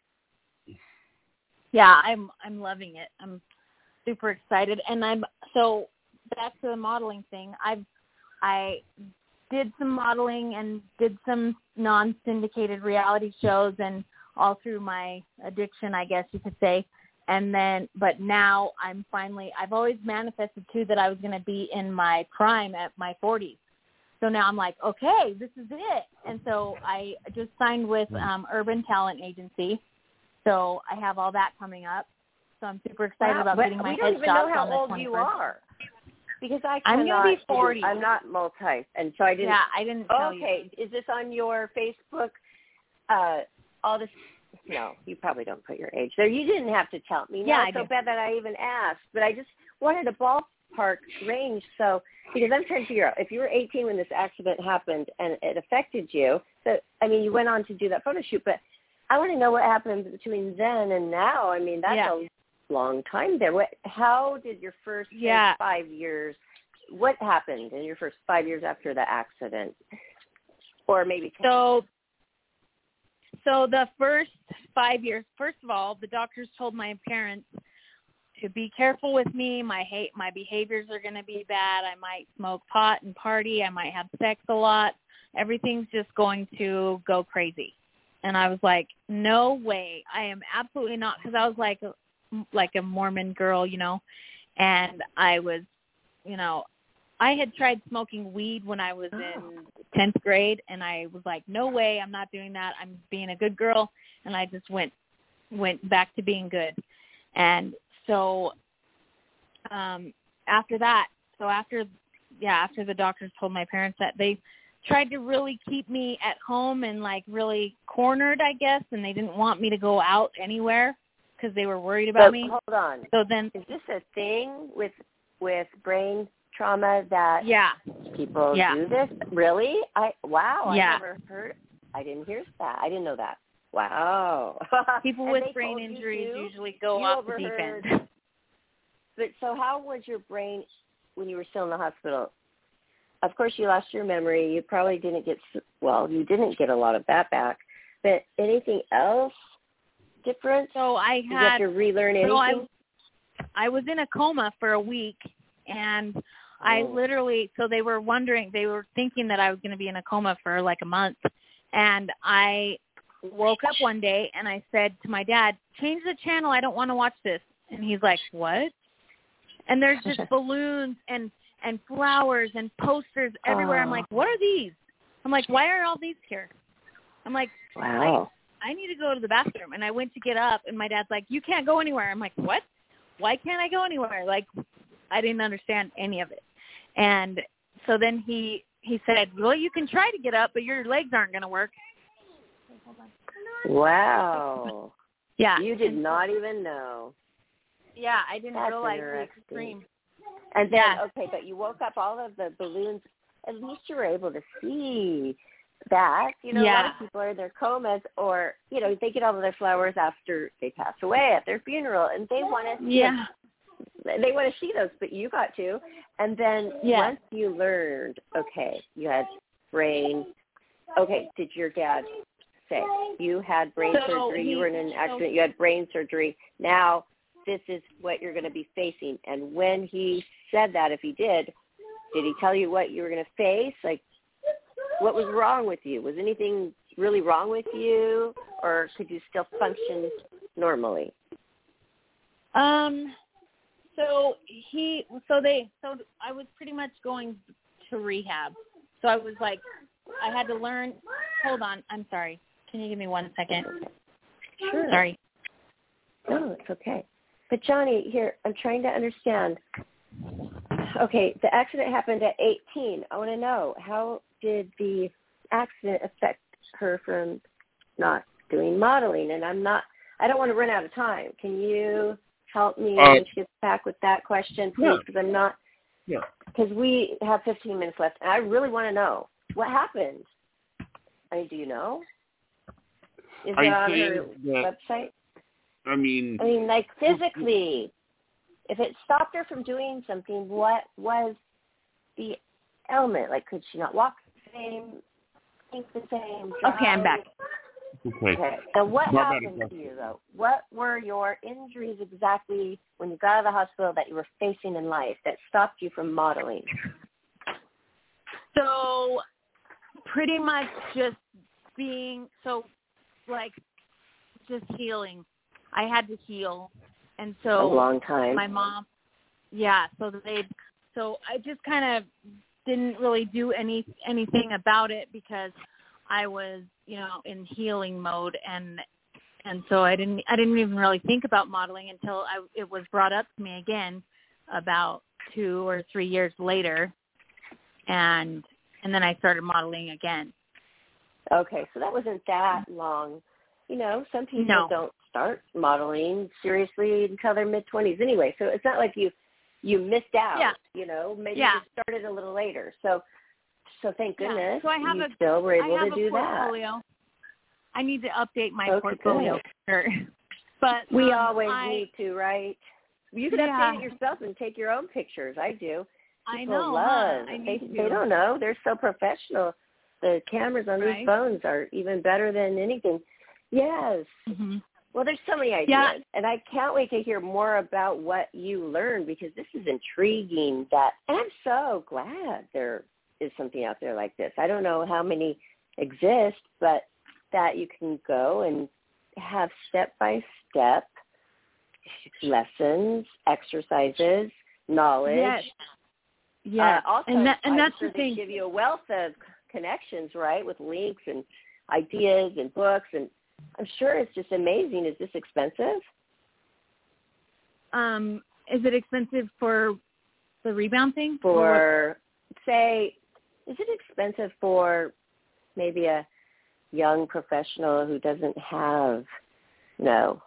Yeah, I'm I'm loving it. I'm super excited, and I'm so back to the modeling thing. I've I did some modeling and did some non-syndicated reality shows, and all through my addiction, I guess you could say. And then, but now I'm finally, I've always manifested too that I was going to be in my prime at my forties. So now I'm like, okay, this is it. And so I just signed with um, Urban Talent Agency. So I have all that coming up. So I'm super excited wow. about But getting my we don't headshots even know how on the old twenty-first. you are. Because I I'm cannot, going to be forty. I'm not multi, and so I didn't. Yeah, I didn't tell you. Okay, is this on your Facebook? Uh, all this? No, you probably don't put your age there. You didn't have to tell me. Yeah, no, I it's so do. bad that I even asked, but I just wanted a ballpark range. So because I'm trying to figure out if you were eighteen when this accident happened and it affected you. So I mean, you went on to do that photo shoot, but I want to know what happened between then and now. I mean, that's Yeah. a long time there. What? How did your first Yeah. five years? What happened in your first five years after the accident, or maybe ten? So, so the first five years. First of all, the doctors told my parents to be careful with me. My hate, my behaviors are going to be bad. I might smoke pot and party. I might have sex a lot. Everything's just going to go crazy. And I was like, no way. I am absolutely not, because I was like, like a Mormon girl, you know, and I was, you know, I had tried smoking weed when I was in tenth grade, and I was like, no way, I'm not doing that. I'm being a good girl. And I just went, went back to being good. And so um, after that, so after, yeah, after the doctors told my parents that, they tried to really keep me at home and like really cornered, I guess, and they didn't want me to go out anywhere because they were worried about so, me. Hold on. So then, is this a thing with with brain trauma that yeah, people yeah. do this? Really? I wow. Yeah. I never heard. I didn't hear that. I didn't know that. Wow. People And with they brain told you injuries too? usually go You off the deep overheard- end. But so, how was your brain when you were still in the hospital? Of course, you lost your memory. You probably didn't get, well, you didn't get a lot of that back. But anything else different? So I Did you have had, to relearn anything? so I, I was in a coma for a week, and I Oh. literally, so they were wondering, they were thinking that I was going to be in a coma for like a month. And I woke up one day and I said to my dad, change the channel. I don't want to watch this. And he's like, what? And there's just balloons and, and flowers and posters everywhere. Oh. I'm like, what are these? I'm like, why are all these here? I'm like, Wow. I, I need to go to the bathroom. And I went to get up, and my dad's like, you can't go anywhere. I'm like, what? Why can't I go anywhere? Like, I didn't understand any of it. And so then he, he said, well, you can try to get up, but your legs aren't going to work. Wow. Yeah. You did and not even know. Yeah, I didn't That's realize the interesting. extreme. And then, Yeah. okay, but you woke up all of the balloons. At least you were able to see that. You know, a lot Yeah. of people are in their comas, or, you know, they get all of their flowers after they pass away at their funeral, and they want to see Yeah. them. They want to see those, but you got to. And then Yeah. once you learned, okay, you had brain. Okay, did your dad say you had brain So surgery? he- You were in an so- accident. You had brain surgery. Now this is what you're going to be facing. And when he said that, if he did, did he tell you what you were going to face? Like, what was wrong with you? Was anything really wrong with you, or could you still function normally? Um, so he, so they, so I was pretty much going to rehab. So I was like, I had to learn, hold on, I'm sorry. Can you give me one second? Sure. Sorry. No, it's okay. But Johnny, here, I'm trying to understand. Okay, the accident happened at eighteen. I want to know, how did the accident affect her from not doing modeling? And I'm not, I don't want to run out of time. Can you help me Uh, get back with that question, please? yeah. Because I'm not, Yeah. because we have fifteen minutes left, and I really want to know what happened. I mean, do you know? Is Are it you on saying her that- website? I mean, I mean, like physically, if it stopped her from doing something, what was the ailment? Like, could she not walk the same, think the same? Okay, I'm back. okay. Okay. So what Not bad happened enough. to you, though? What were your injuries exactly when you got out of the hospital that you were facing in life that stopped you from modeling? So pretty much just being, so like just healing. I had to heal. And so A long time. my mom, yeah, so they, so I just kind of didn't really do any anything about it because I was, you know, in healing mode, and and so I didn't I didn't even really think about modeling until I, it was brought up to me again about two or three years later, and and then I started modeling again. Okay, so that wasn't that long. You know, some people No. don't start modeling seriously until their mid-twenties anyway, so it's not like you you missed out, Yeah. you know. Maybe Yeah. you started a little later. So so thank Yeah. goodness So I have you a, still were able I have to do a portfolio. that. I need to update my Okay, portfolio. good. Sure. But We um, always I, need to, right? You can Yeah. update it yourself and take your own pictures. I do. I People know. love. Huh? I They need they to. don't know. They're so professional. The cameras on Right. these phones are even better than anything. Yes. Mm-hmm. Well, there's so many ideas, Yeah. and I can't wait to hear more about what you learned because this is intriguing. That, and I'm so glad there is something out there like this. I don't know how many exist, but that you can go and have step-by-step lessons, exercises, knowledge. Yes. Yes. Uh, also, and that, and I'm that's sure the they thing. give you a wealth of connections, right, with links and ideas and books, and I'm sure it's just amazing. Is this expensive? Um, is it expensive for the rebound thing? For, say, is it expensive for maybe a young professional who doesn't have, you know,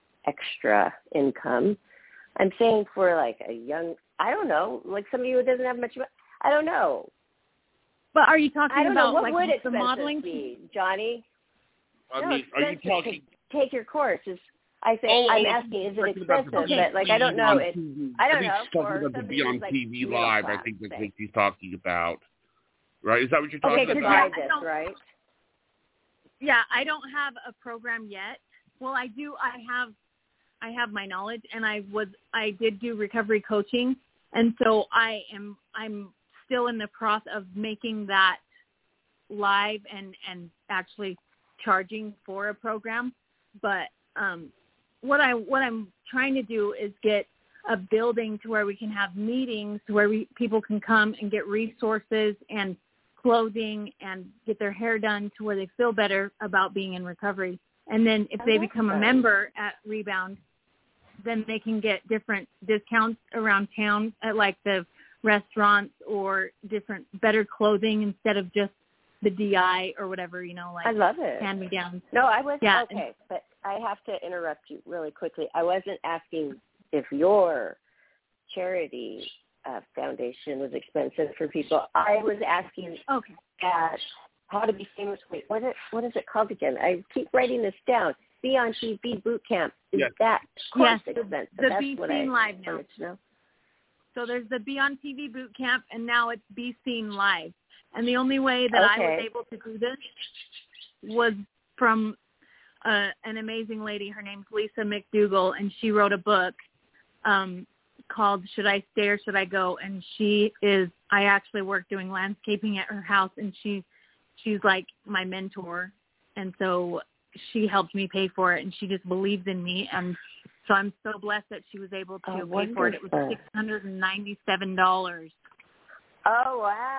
extra income? I'm saying for like a young, I don't know, like somebody who doesn't have much, I don't know. But are you talking I don't know. about What like would the expensive modeling? be, Johnny? I No, mean, are you expensive talking? to take your course. Is I say Oh, I'm oh, asking, is it talking about expensive? the Okay. But like I don't Be know. on It, T V. I don't think know. she's talking For about the somebody Be on who's like T V middle Live. class, I think that's say. what she's talking about. Right? Is that what you're talking Okay, to about? buy Yeah, I this, don't- right? Yeah, I don't have a program yet. Well, I do. I have, I have my knowledge, and I was, I did do recovery coaching, and so I am, I'm still in the process of making that live and and actually charging for a program. But um, what I what I'm trying to do is get a building to where we can have meetings, to where we, people can come and get resources and clothing and get their hair done to where they feel better about being in recovery. And then if Oh, they that's become a nice. member at Rebound, then they can get different discounts around town at like the restaurants or different better clothing instead of just the D I or whatever, you know, like I love it. hand-me-downs. No, I was Yeah. okay, but I have to interrupt you really quickly. I wasn't asking if your charity uh, foundation was expensive for people. I was asking Okay. at how to be famous. Wait, what is, what is it called again? I keep writing this down. Be on T V boot camp. Is Yes. that course Yes, expensive? the That's Be what Seen I Live now. wanted to know. So there's the Be on T V boot camp, and now it's Be Seen Live. And the only way that I was Okay. able to do this was from uh, an amazing lady. Her name's Lisa McDougall, and she wrote a book um, called Should I Stay or Should I Go? And she is, I actually work doing landscaping at her house, and she, she's like my mentor. And so she helped me pay for it, and she just believes in me. And so I'm so blessed that she was able to Oh, pay for it. It was wonderful. six hundred ninety-seven dollars. Oh,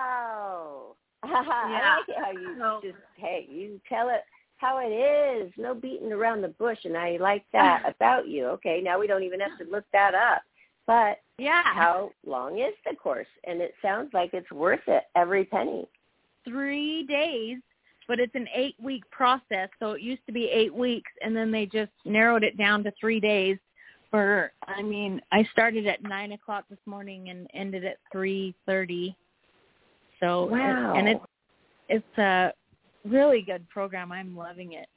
wow. Yeah. I like it how you So- just, hey, you tell it how it is. No beating around the bush, and I like that about you. Okay, now we don't even have to look that up. But Yeah. how long is the course? And it sounds like it's worth it, every penny. Three days, but it's an eight-week process. So it used to be eight weeks, and then they just narrowed it down to three days. For, I mean, I started at nine o'clock this morning and ended at three thirty. So, Wow. and it's it's a really good program. I'm loving it.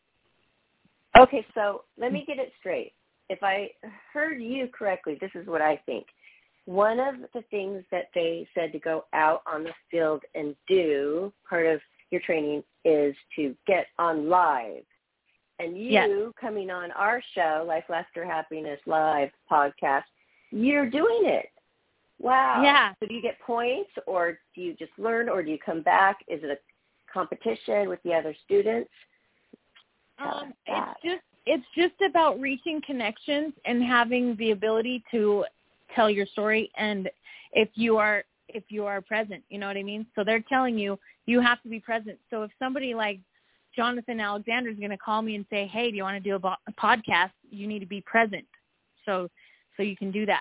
Okay, so let me get it straight. If I heard you correctly, this is what I think. One of the things that they said to go out on the field and do, part of your training, is to get on live. And you Yes. coming on our show, Life, Laughter, Happiness Live podcast, you're doing it. Wow. Yeah. So do you get points, or do you just learn, or do you come back? Is it a competition with the other students? Tell us Um, that. it's just it's just about reaching connections and having the ability to tell your story. And if you are if you are present. You know what I mean? So they're telling you you have to be present. So if somebody like Jonathan Alexander is going to call me and say, hey, do you want to do a, bo- a podcast? You need to be present. So, so you can do that.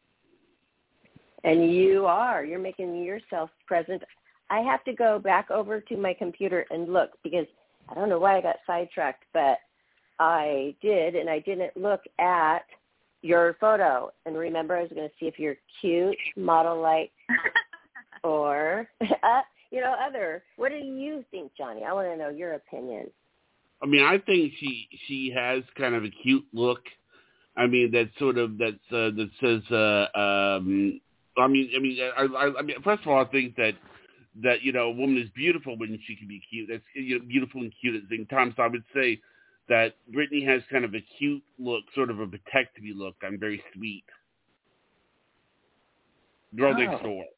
And you are. You're making yourself present. I have to go back over to my computer and look because I don't know why I got sidetracked, but I did, and I didn't look at your photo. And remember, I was going to see if you're cute, model-like, or, uh, you know, other. What do you think, Johnny? I want to know your opinion. I mean, I think she she has kind of a cute look. I mean, that sort of that's uh, that says. Uh, um, I mean, I mean, I, I, I mean, first of all, I think that that you know, a woman is beautiful when she can be cute. That's you know, beautiful and cute at the same time. So I would say that Brittany has kind of a cute look, sort of a protective look. I'm very sweet. Girl oh. next door.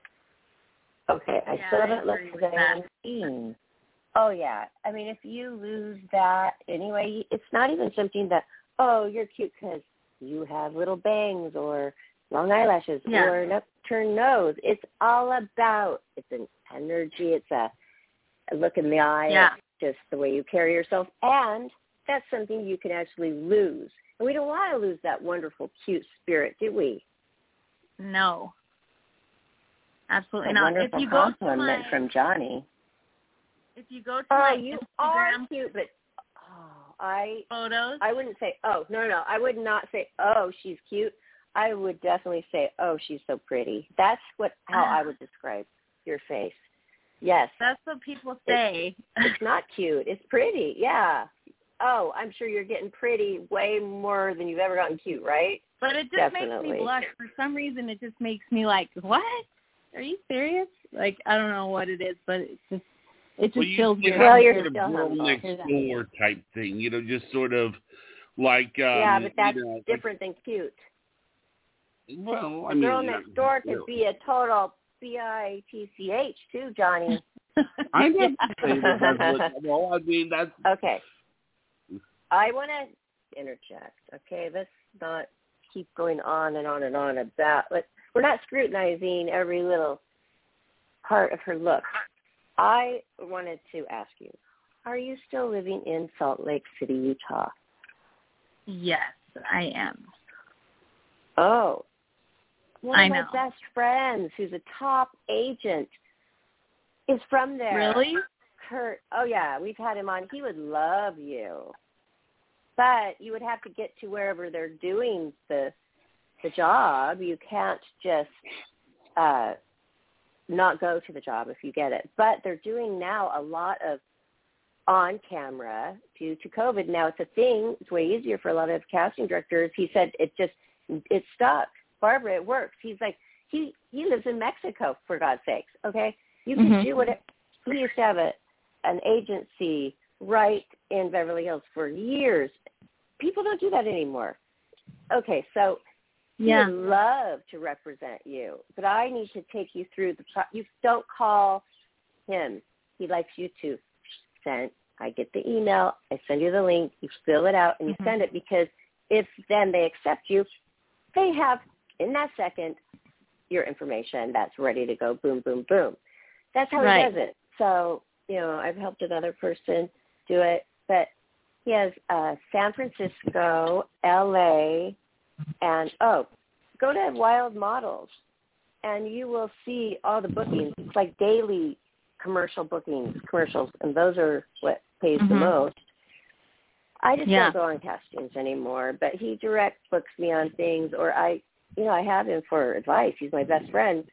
Okay, I Yeah, still I haven't looked agree today. with Mm. Oh, yeah. I mean, if you lose that anyway, it's not even something that, oh, you're cute because you have little bangs or long eyelashes Yeah. or an upturned nose. It's all about, it's an energy, it's a, a look in the eye, Yeah. it's just the way you carry yourself, and that's something you can actually lose. And we don't want to lose that wonderful, cute spirit, do we? No. Absolutely A not. If wonderful you go to compliment my, from Johnny. if you go to Oh, my you are Instagram cute, but oh, I photos, I wouldn't say, oh, no, no, no. I would not say, oh, she's cute. I would definitely say, oh, she's so pretty. That's what how I would describe your face. Yes. that's what people say. It's not cute. It's pretty. Yeah. Oh, I'm sure you're getting pretty way more than you've ever gotten cute, right? But it just Definitely. makes me blush. For some reason, it just makes me like, what? Are you serious? Like, I don't know what it is, but it just it just Well, you, feels you weird. have Well, you're sort of still girl humble. next door type thing, you know, just sort of like um, yeah, but that's you know, different than cute. Well, I A mean, girl yeah, next door could really. be a total B I T C H too, Johnny. I'm not Yeah. saying that that's what, well, I mean, that's Okay. I want to interject, okay? Let's not keep going on and on and on about, but we're not scrutinizing every little part of her look. I wanted to ask you, are you still living in Salt Lake City, Utah? Yes, I am. Oh, one I of my know. best friends who's a top agent is from there. Really? Kurt, oh yeah, we've had him on. He would love you. But you would have to get to wherever they're doing the the job. You can't just uh, not go to the job if you get it. But they're doing now a lot of on camera due to COVID. Now it's a thing. It's way easier for a lot of casting directors. He said it just it stuck. Barbara, it works. He's like he he lives in Mexico, for God's sakes. Okay, you can Mhm. do what it, he used to have a an agency right in Beverly Hills for years. People don't do that anymore. Okay, so Yeah. he would love to represent you, but I need to take you through the pro- you don't call him. He likes you to send. I get the email, I send you the link, you fill it out, and you Mhm. send it, because if then they accept you, they have, in that second, your information that's ready to go, boom, boom, boom. That's how Right. he does it. So, you know, I've helped another person do it, but he has uh, San Francisco, L A, and, oh, go to Wild Models, and you will see all the bookings. It's like daily commercial bookings, commercials, and those are what pays Mhm. the most. I just Yeah. don't go on castings anymore, but he direct books me on things, or I, you know, I have him for advice. He's my best friend.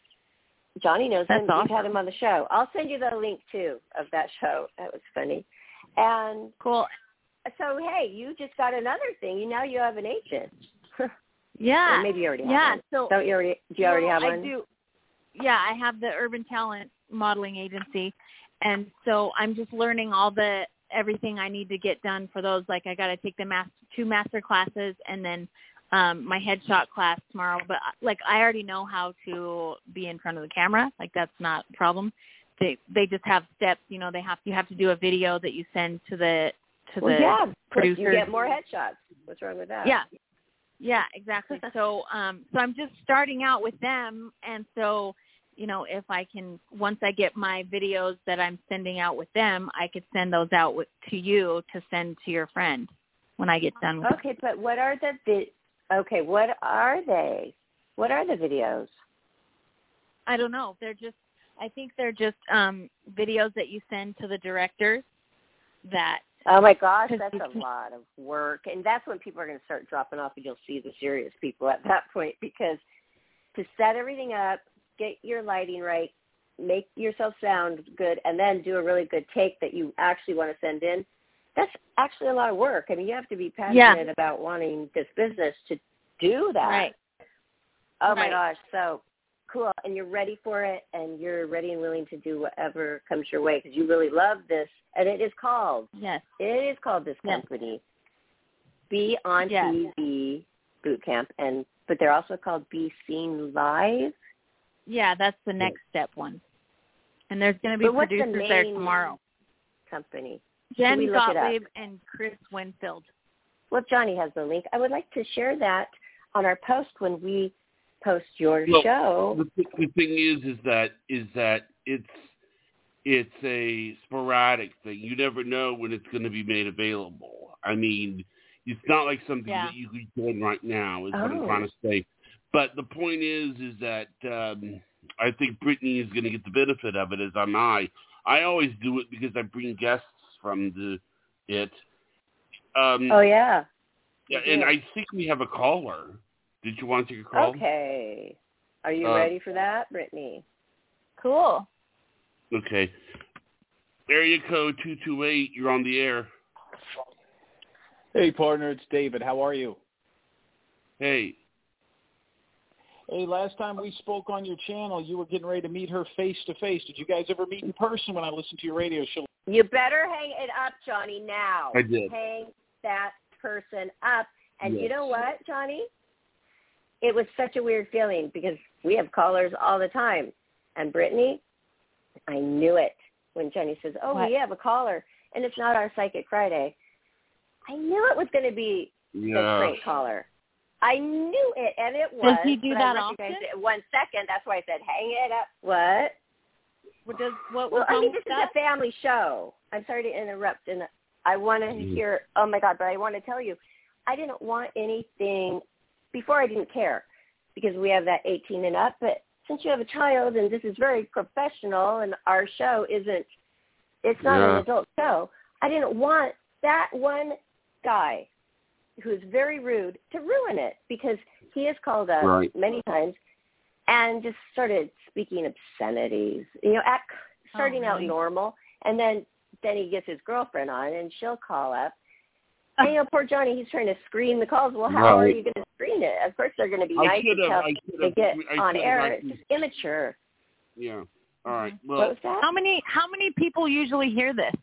Johnny knows That's him. awesome. We've had him on the show. I'll send you the link, too, of that show. That was funny. And Cool. so, hey, you just got another thing. You Now you have an agent. Yeah. Or maybe you already have yeah. one. So Don't you already, do you already well, have one? I do. Yeah, I have the Urban Talent Modeling Agency, and so I'm just learning all the everything I need to get done for those. Like I got to take the mas- two master classes, and then um, my headshot class tomorrow. But like I already know how to be in front of the camera. Like that's not a problem. They they just have steps. You know, they have you have to do a video that you send to the to well, the yeah, producers. you get more headshots. What's wrong with that? Yeah. Yeah, exactly. So, um, so I'm just starting out with them, and so you know, if I can, once I get my videos that I'm sending out with them, I could send those out with, to you to send to your friend when I get done with Okay, but what are the, vi- okay, what are they? What are the videos? I don't know. They're just, I think they're just um, videos that you send to the directors that. Oh, my gosh, that's a lot of work. And that's when people are going to start dropping off, and you'll see the serious people at that point, because to set everything up, get your lighting right, make yourself sound good, and then do a really good take that you actually want to send in, that's actually a lot of work. I mean, you have to be passionate yeah. about wanting this business to do that. Right. Oh, right. my gosh. So cool. And you're ready for it, and you're ready and willing to do whatever comes your way because you really love this. And it is called, yes. it is called this yes. company, Be On yes. T V Boot Camp, and but they're also called Be Seen Live. Yeah, that's the next step one. And there's going to be but what's producers the there main tomorrow. Company. Jen Gottlieb and Chris Winfield. Well, Johnny has the link. I would like to share that on our post when we post your well, show. The, the thing is, is that is that it's it's a sporadic thing. You never know when it's going to be made available. I mean, it's not like something yeah. that you could join right now. Is oh. what I'm trying to say. But the point is, is that um, I think Brittany is going to get the benefit of it, as am I. I always do it because I bring guests from the it. Um, oh yeah. Yeah, and I think we have a caller. Did you want to take a call? Okay. Are you uh, ready for that, Brittany? Cool. Okay. Area code two two eight, you're on the air. Hey, partner, it's David. How are you? Hey. Hey, last time we spoke on your channel, you were getting ready to meet her face-to-face. Did you guys ever meet in person when I listened to your radio show? You better hang it up, Johnny, now. I did. Hang that person up. And yes. you know what, Johnny? It was such a weird feeling because we have callers all the time. And Brittany, I knew it when Johnny says, oh, what? we have a caller, and it's not our Psychic Friday. I knew it was going to be yeah. the great caller. I knew it, and it was. Does he do but that I often? recognized it in one second. That's why I said, hang it up. What? What does what? Well, I mean, this that? is a family show. I'm sorry to interrupt, and I want to Mm-hmm. hear. Oh my God! But I want to tell you, I didn't want anything before. I didn't care because we have that eighteen and up. But since you have a child, and this is very professional, and our show isn't. It's not yeah. an adult show. I didn't want that one guy who's very rude to ruin it because he has called us right. many times and just started speaking obscenities, you know, at, starting oh, out really? normal. And then, then he gets his girlfriend on and she'll call up. And, you know, poor Johnny, he's trying to screen the calls. Well, how right. are you going to screen it? Of course they're going to be I nice until they get I on air. Actually, it's just immature. Yeah. All right. Well, what was that? How many how many people usually hear this?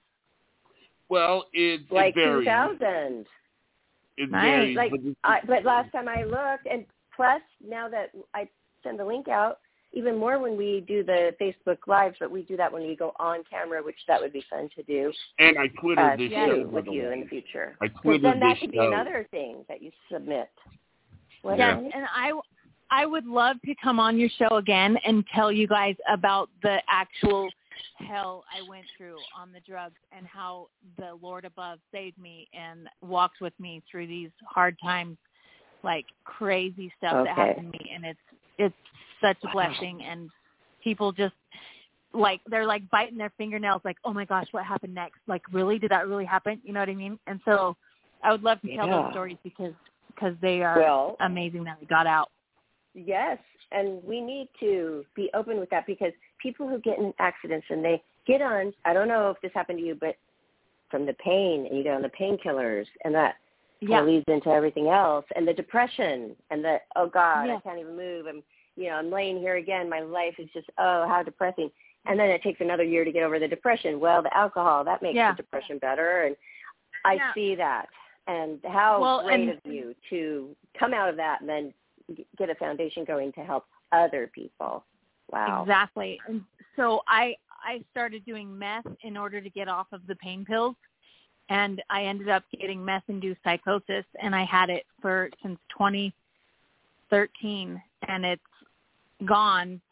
Well, it, like it varies. two thousand. It Nice. varies. Like, but, I, but last time I looked, and plus now that I send the link out, even more when we do the Facebook Lives, but we do that when we go on camera, which that would be fun to do. and I Twittered uh, this yeah, show, with by the you way. in the future. I Because Twittered then that this could be show. another thing that you submit. What, Yes, Johnny? and I, I would love to come on your show again and tell you guys about the actual hell I went through on the drugs and how the Lord above saved me and walked with me through these hard times, like crazy stuff Okay. that happened to me. And it's it's such a blessing. And people just like they're like biting their fingernails, like, oh my gosh, what happened next? Like, really, did that really happen? You know what I mean? And so I would love to tell Yeah. those stories because because they are Well, amazing that we got out. yes, and we need to be open with that because people who get in accidents and they get on, I don't know if this happened to you, but from the pain, and you get on the painkillers, and that Yeah. kind of leads into everything else, and the depression, and the, oh, God, Yeah. I can't even move. I'm, you know, I'm laying here again. My life is just, oh, how depressing. And then it takes another year to get over the depression. Well, the alcohol, that makes Yeah. the depression better, and I Yeah. see that. And how Well, great and- of you to come out of that and then get a foundation going to help other people. Wow. Exactly. And so I I started doing meth in order to get off of the pain pills, and I ended up getting meth-induced psychosis, and I had it for since twenty thirteen, and it's gone, but it's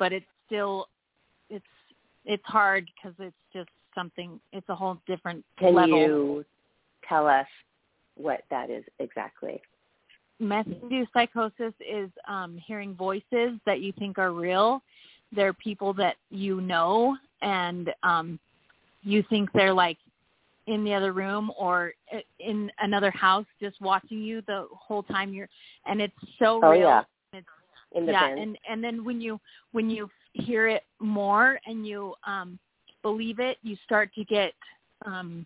still, it's it's hard because it's just something, it's a whole different Can level. Can you tell us what that is exactly? Meth-induced psychosis is um, hearing voices that you think are real. They're people that you know, and um, you think they're like in the other room or in another house just watching you the whole time you're, and it's so oh, real. Yeah. It's, in the yeah, bin. and, and then when you when you hear it more and you um, believe it, you start to get um,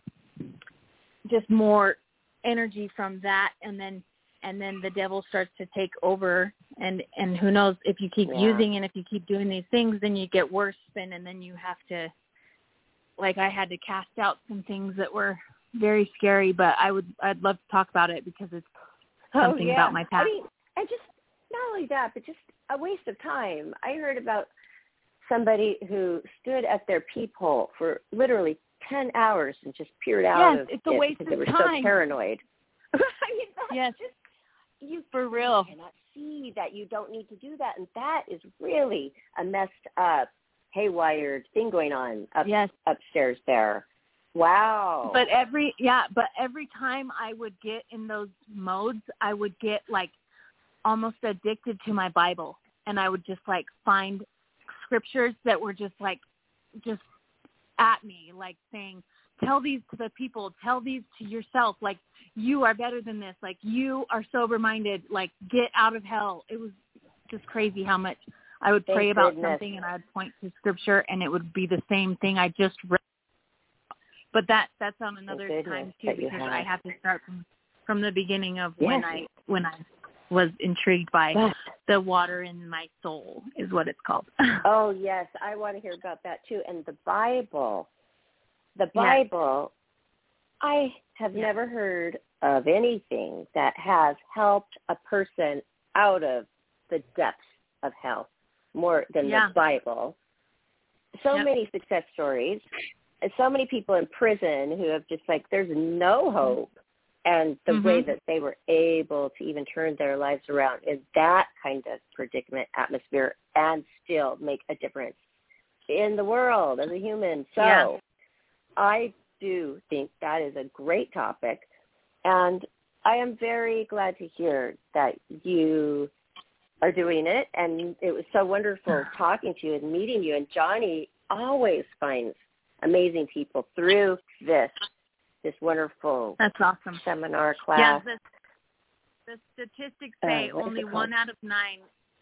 just more energy from that, and then and then the devil starts to take over, and, and who knows, if you keep Yeah. using and if you keep doing these things, then you get worse, and, and then you have to, like I had to cast out some things that were very scary, but I would, I'd love to talk about it because it's something oh, yeah. about my past. I mean, and just, not only that, but just a waste of time. I heard about somebody who stood at their peephole for literally ten hours and just peered out yes, of it's a it waste because of they were time. so paranoid. I mean, that's yes, just, you for real. cannot see that you don't need to do that, and that is really a messed up, haywired thing going on up, yes. upstairs there. Wow. But every yeah, but every time I would get in those modes, I would get like almost addicted to my Bible, and I would just like find scriptures that were just like just at me, like saying, tell these to the people, tell these to yourself, like you are better than this, like you are sober minded, like get out of hell. It was just crazy how much I would Thank pray about goodness. something and I'd point to scripture and it would be the same thing I just read. But that that's on another time too, because have. I have to start from from the beginning of yes. when I when I was intrigued by yes. the water in my soul is what it's called. Oh yes, I want to hear about that too. And the Bible, the Bible, yes. I have yes. never heard of anything that has helped a person out of the depths of hell more than yeah. the Bible. So yep. many success stories. And so many people in prison who have just like, there's no hope. And the mm-hmm. way that they were able to even turn their lives around in that kind of predicament atmosphere and still make a difference in the world as a human. So yeah. I do think that is a great topic. And I am very glad to hear that you are doing it. And it was so wonderful talking to you and meeting you. And Johnny always finds amazing people through this this wonderful That's awesome. seminar class. Yeah, the, the statistics say uh, only one out of nine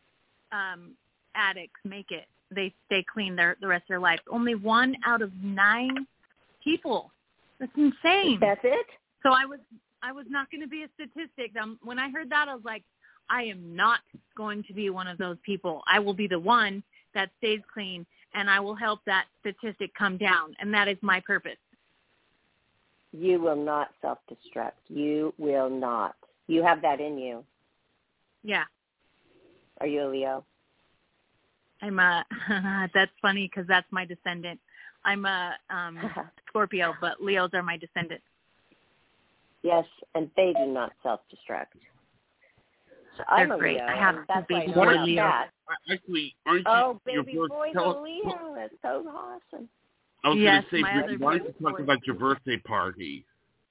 um, addicts make it. They stay clean their, the rest of their life. Only one out of nine people. That's insane. That's it? So I was I was not going to be a statistic. Um, when I heard that, I was like, I am not going to be one of those people. I will be the one that stays clean, and I will help that statistic come down, and that is my purpose. You will not self-destruct. You will not. You have that in you. Yeah. Are you a Leo? I'm a, that's funny because that's my descendant. I'm a um, Scorpio, but Leos are my descendant. Yes, and they do not self-destruct. So They're I'm a great. Leo. I have that's a baby why boy Leo. That. Actually, aren't you? Oh, baby your boy, tell the us, Leo. That's so awesome. I was yes, going to say, my other why don't you talk boy. about your birthday party?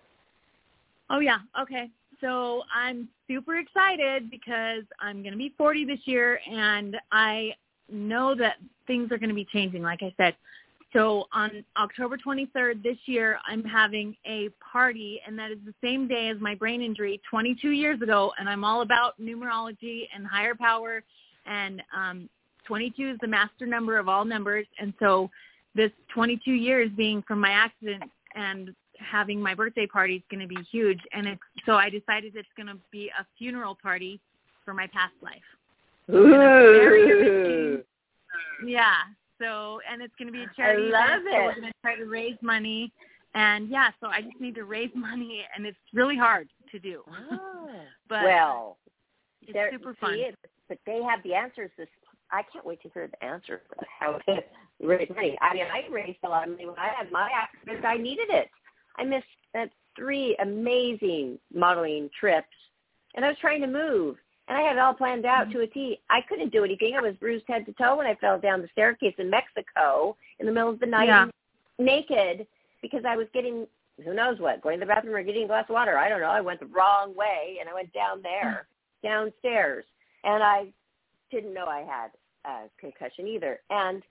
Oh, yeah. Okay. So I'm super excited because I'm going to be forty this year, and I know that things are going to be changing, like I said. So on October twenty-third this year, I'm having a party, and that is the same day as my brain injury twenty-two years ago, and I'm all about numerology and higher power, and um, twenty-two is the master number of all numbers, and so this twenty-two years being from my accident and having my birthday party is going to be huge, and it's, so I decided it's going to be a funeral party for my past life. Ooh. Yeah. So, and it's going to be a charity I love event, it. so we're going to try to raise money. And, yeah, so I just need to raise money, and it's really hard to do. Oh. But well, it's super fun. It, but they have the answers. This I can't wait to hear the answer for how to raise money. I mean, I raised a lot of money when I had my accident. I needed it. I missed uh, three amazing modeling trips, and I was trying to move. and I had it all planned out to a T. I couldn't do anything. I was bruised head to toe when I fell down the staircase in Mexico in the middle of the night, Yeah. naked, because I was getting, who knows what, going to the bathroom or getting a glass of water. I don't know. I went the wrong way, and I went down there, downstairs, and I didn't know I had a concussion either. And,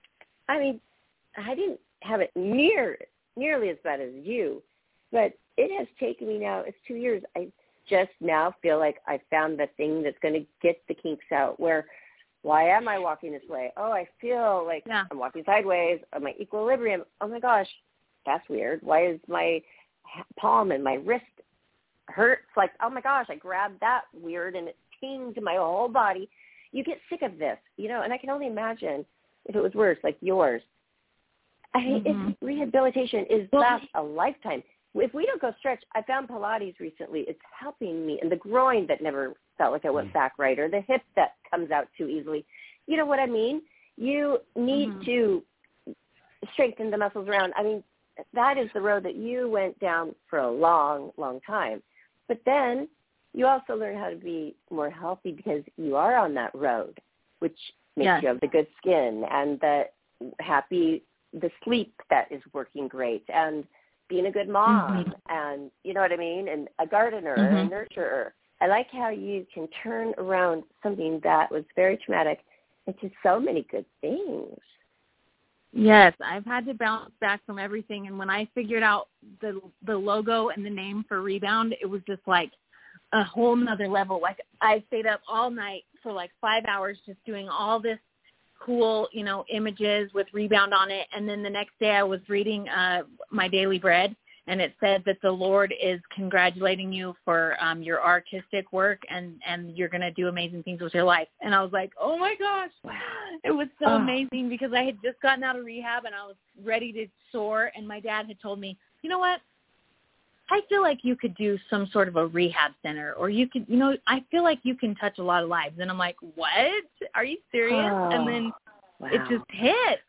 I mean, I didn't have it near nearly as bad as you, but it has taken me now, it's two years. I just now feel like I found the thing that's going to get the kinks out, where, why am I walking this way? Oh, I feel like yeah. I'm walking sideways. Oh, my equilibrium. Oh, my gosh, that's weird. Why is my palm and my wrist hurts? Like, oh, my gosh, I grabbed that weird, and it tinged my whole body. You get sick of this, you know, and I can only imagine if it was worse, like yours. I mean, Mm-hmm. it's, rehabilitation is lasts a lifetime. If we don't go stretch, I found Pilates recently. It's helping me. And the groin that never felt like I went back right, or the hip that comes out too easily. You know what I mean? You need Mm-hmm. to strengthen the muscles around. I mean, that is the road that you went down for a long, long time. But then you also learn how to be more healthy because you are on that road, which makes yes. you have the good skin and the happy, the sleep that is working great, and being a good mom, mm-hmm. and you know what I mean, and a gardener, mm-hmm. a nurturer. I like how you can turn around something that was very traumatic into so many good things. Yes, I've had to bounce back from everything, and when I figured out the the logo and the name for Rebound, it was just like a whole nother level. Like, I stayed up all night for like five hours just doing all this cool, you know, images with Rebound on it. And then the next day I was reading uh, My Daily Bread, and it said that the Lord is congratulating you for um, your artistic work, and, and you're going to do amazing things with your life. And I was like, oh my gosh, wow. It was so oh. amazing, because I had just gotten out of rehab and I was ready to soar. And my dad had told me, you know what? I feel like you could do some sort of a rehab center, or you could, you know, I feel like you can touch a lot of lives. And I'm like, what? Are you serious? Oh, and then wow. it just hit.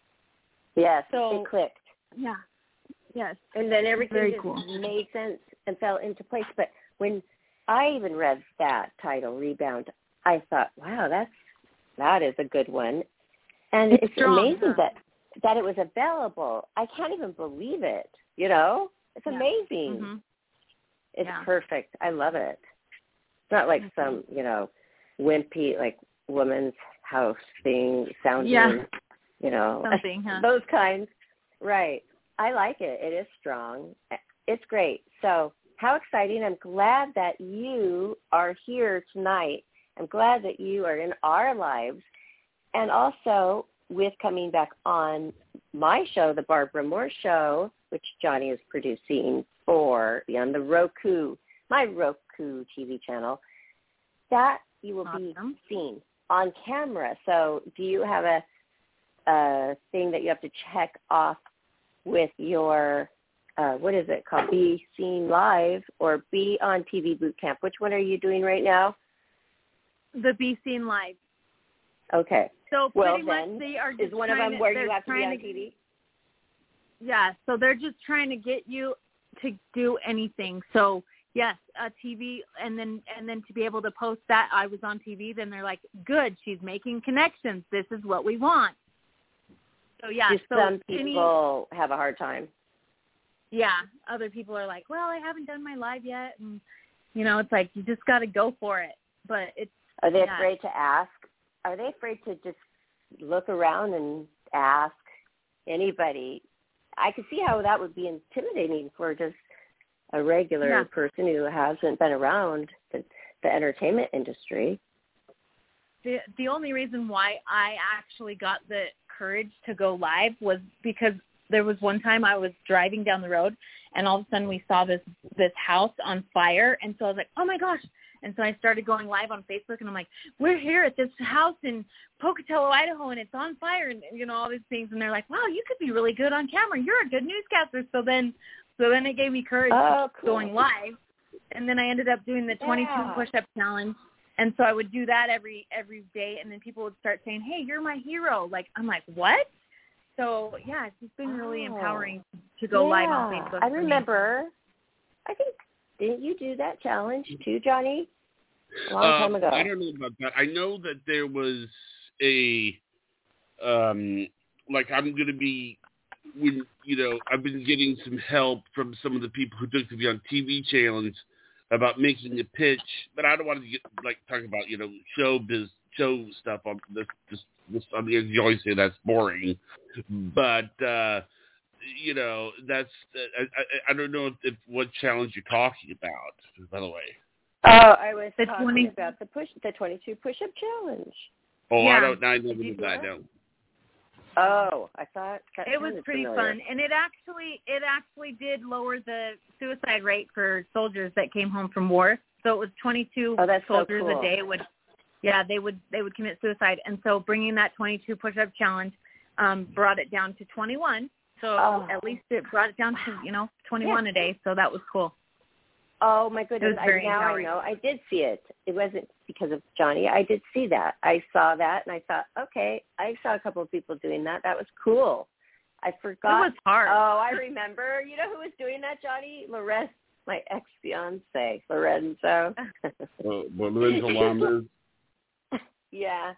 Yes, so, it clicked. Yeah. Yes. And then everything Very just cool. made sense and fell into place. But when I even read that title, Rebound, I thought, wow, that's that is a good one. And it's, it's strong, amazing huh? that that it was available. I can't even believe it, you know? It's yeah. amazing. Mm-hmm. It's yeah. perfect. I love it. It's not like mm-hmm. some, you know, wimpy, like, woman's house thing sounding, yeah. you know, Something, huh? those kinds. Right. I like it. It is strong. It's great. So how exciting. I'm glad that you are here tonight. I'm glad that you are in our lives. And also with coming back on my show, The Barbara Moore Show, which Johnny is producing for on the Roku, my Roku T V channel, that you will awesome. be seen on camera. So do you have a, a thing that you have to check off with your, uh, what is it called, Be Seen Live or Be on T V Boot Camp? Which one are you doing right now? The Be Seen Live. Okay. So well, pretty then, much they are just is one of trying them to, where you have to be on to, T V? Yeah, so they're just trying to get you to do anything. So yes, uh, T V, and then and then to be able to post that I was on T V, then they're like, good, she's making connections. This is what we want. So yeah, Just so some people any, have a hard time. Yeah, other people are like, well, I haven't done my live yet, and you know, it's like you just got to go for it. But it's are they yeah. afraid to ask? Are they afraid to just look around and ask anybody? I could see how that would be intimidating for just a regular yeah. person who hasn't been around the, the entertainment industry. The the only reason why I actually got the courage to go live was because there was one time I was driving down the road, and all of a sudden we saw this this house on fire, and so I was like, oh my gosh. And so I started going live on Facebook, and I'm like, we're here at this house in Pocatello, Idaho, and it's on fire, and you know, all these things. And they're like, wow, you could be really good on camera. You're a good newscaster. So then, so then it gave me courage oh, to cool. going live. And then I ended up doing the twenty-two yeah. push-up challenge. And so I would do that every every day, and then people would start saying, hey, you're my hero. Like, I'm like, what? So, yeah, it's just been really oh. empowering to go yeah. live on Facebook. I remember, I think, didn't you do that challenge too, Johnny? A long time um, ago. I don't know about that. I know that there was a, um, like I'm going to be, when you know, I've been getting some help from some of the people who took to be on T V channels about making a pitch, but I don't want to get like talk about you know show biz show stuff on this this this on the you always say that's boring, but uh, you know that's I, I, I don't know if, if what challenge you're talking about. By the way, oh, I was The talking twenty about the push the twenty-two push-up challenge. oh Yeah. I don't I never Did you did do that. that? No. Oh, I thought that It was sounded pretty familiar. fun, and it actually it actually did lower the suicide rate for soldiers that came home from war. So it was twenty-two Oh, that's so soldiers cool. a day would, yeah, they would they would commit suicide, and so bringing that twenty-two push-up challenge um, brought it down to twenty-one. So Oh. at least it brought it down to you know twenty-one Yeah. a day. So that was cool. Oh my goodness! It was very I, now I empowering. know. I did see it. It wasn't because of Johnny. I did see that. I saw that, and I thought, okay, I saw a couple of people doing that. That was cool. I forgot. It was hard. Oh, I remember. You know who was doing that, Johnny? Lorenzo, my ex-fiance, Lorenzo. Uh, well, Lorenzo Lamas. Yeah.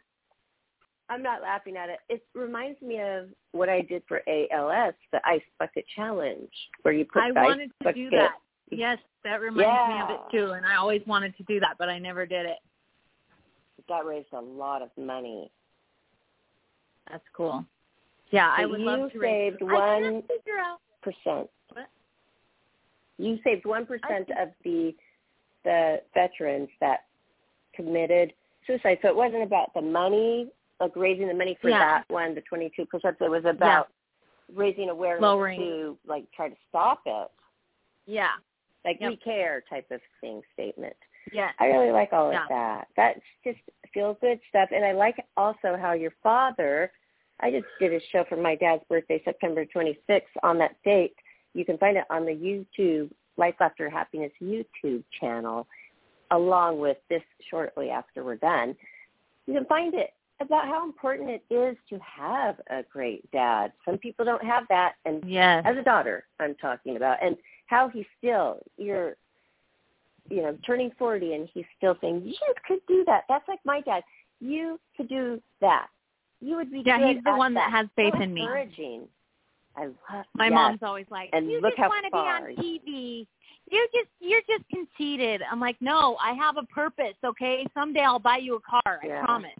I'm not laughing at it. It reminds me of what I did for A L S, the Ice Bucket Challenge, where you put I the ice wanted to bucket. do that. Yes, that reminds me of Yeah. it too, and I always wanted to do that, but I never did it. That raised a lot of money. That's cool. Yeah, So I would you love to raise. saved I one can't figure out. percent. What? You saved one percent I- of the the veterans that committed suicide. So it wasn't about the money, like raising the money for Yeah. that one, the twenty-two push-ups. It was about raising awareness Lowering. to like try to stop it, Yeah. like Yep. we care type of thing statement. Yeah. I really like all Yeah. of that. That's just feel good stuff. And I like also how your father, I just did a show for my dad's birthday, September twenty-sixth, on that date. You can find it on the YouTube, Life After Happiness YouTube channel, along with this shortly after we're done. You can find it about how important it is to have a great dad. Some people don't have that, and Yes. as a daughter, I'm talking about, and how he's still, you're, you know, turning forty, and he's still saying, you could do that. That's like my dad. You could do that. You would be Yeah, good he's the at one that has faith so in me. Encouraging. I love My yes. mom's always like, And you look just how want to be far. on T V. You just you're just conceited. I'm like, no, I have a purpose. Okay, someday I'll buy you a car. Yeah. I promise.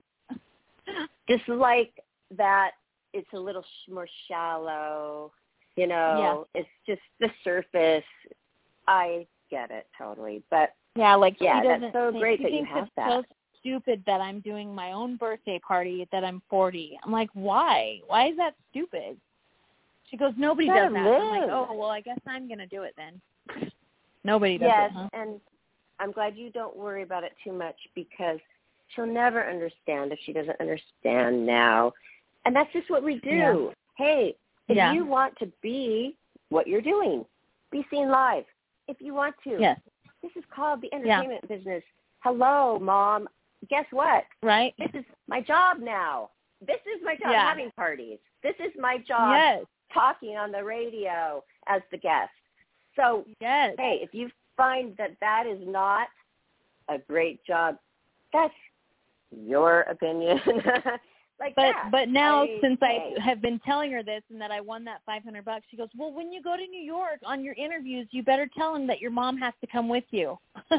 Just like that, it's a little sh- more shallow. You know, it's just the surface. I get it totally, but Yeah, like yeah, she that's doesn't so think, great she that you thinks have it's that. so stupid that I'm doing my own birthday party that I'm forty. I'm like, why? Why is that stupid? She goes, nobody You does gotta that. I'm like, live. oh, well, I guess I'm gonna do it then. Nobody does Yes, it, huh? and I'm glad you don't worry about it too much because she'll never understand if she doesn't understand now. And that's just what we do. Yeah. Hey, if Yeah. you want to be what you're doing, be seen live. If you want to. Yes. This is called the entertainment business. Hello, Mom. Guess what? Right? This is my job now. This is my job, Yeah. having parties. This is my job, Yes. talking on the radio as the guest. So, Yes. hey, if you find that that is not a great job, that's your opinion. like But that. but now I, since hey. I have been telling her this and that I won that five hundred bucks, she goes, well, when you go to New York on your interviews, you better tell them that your mom has to come with you.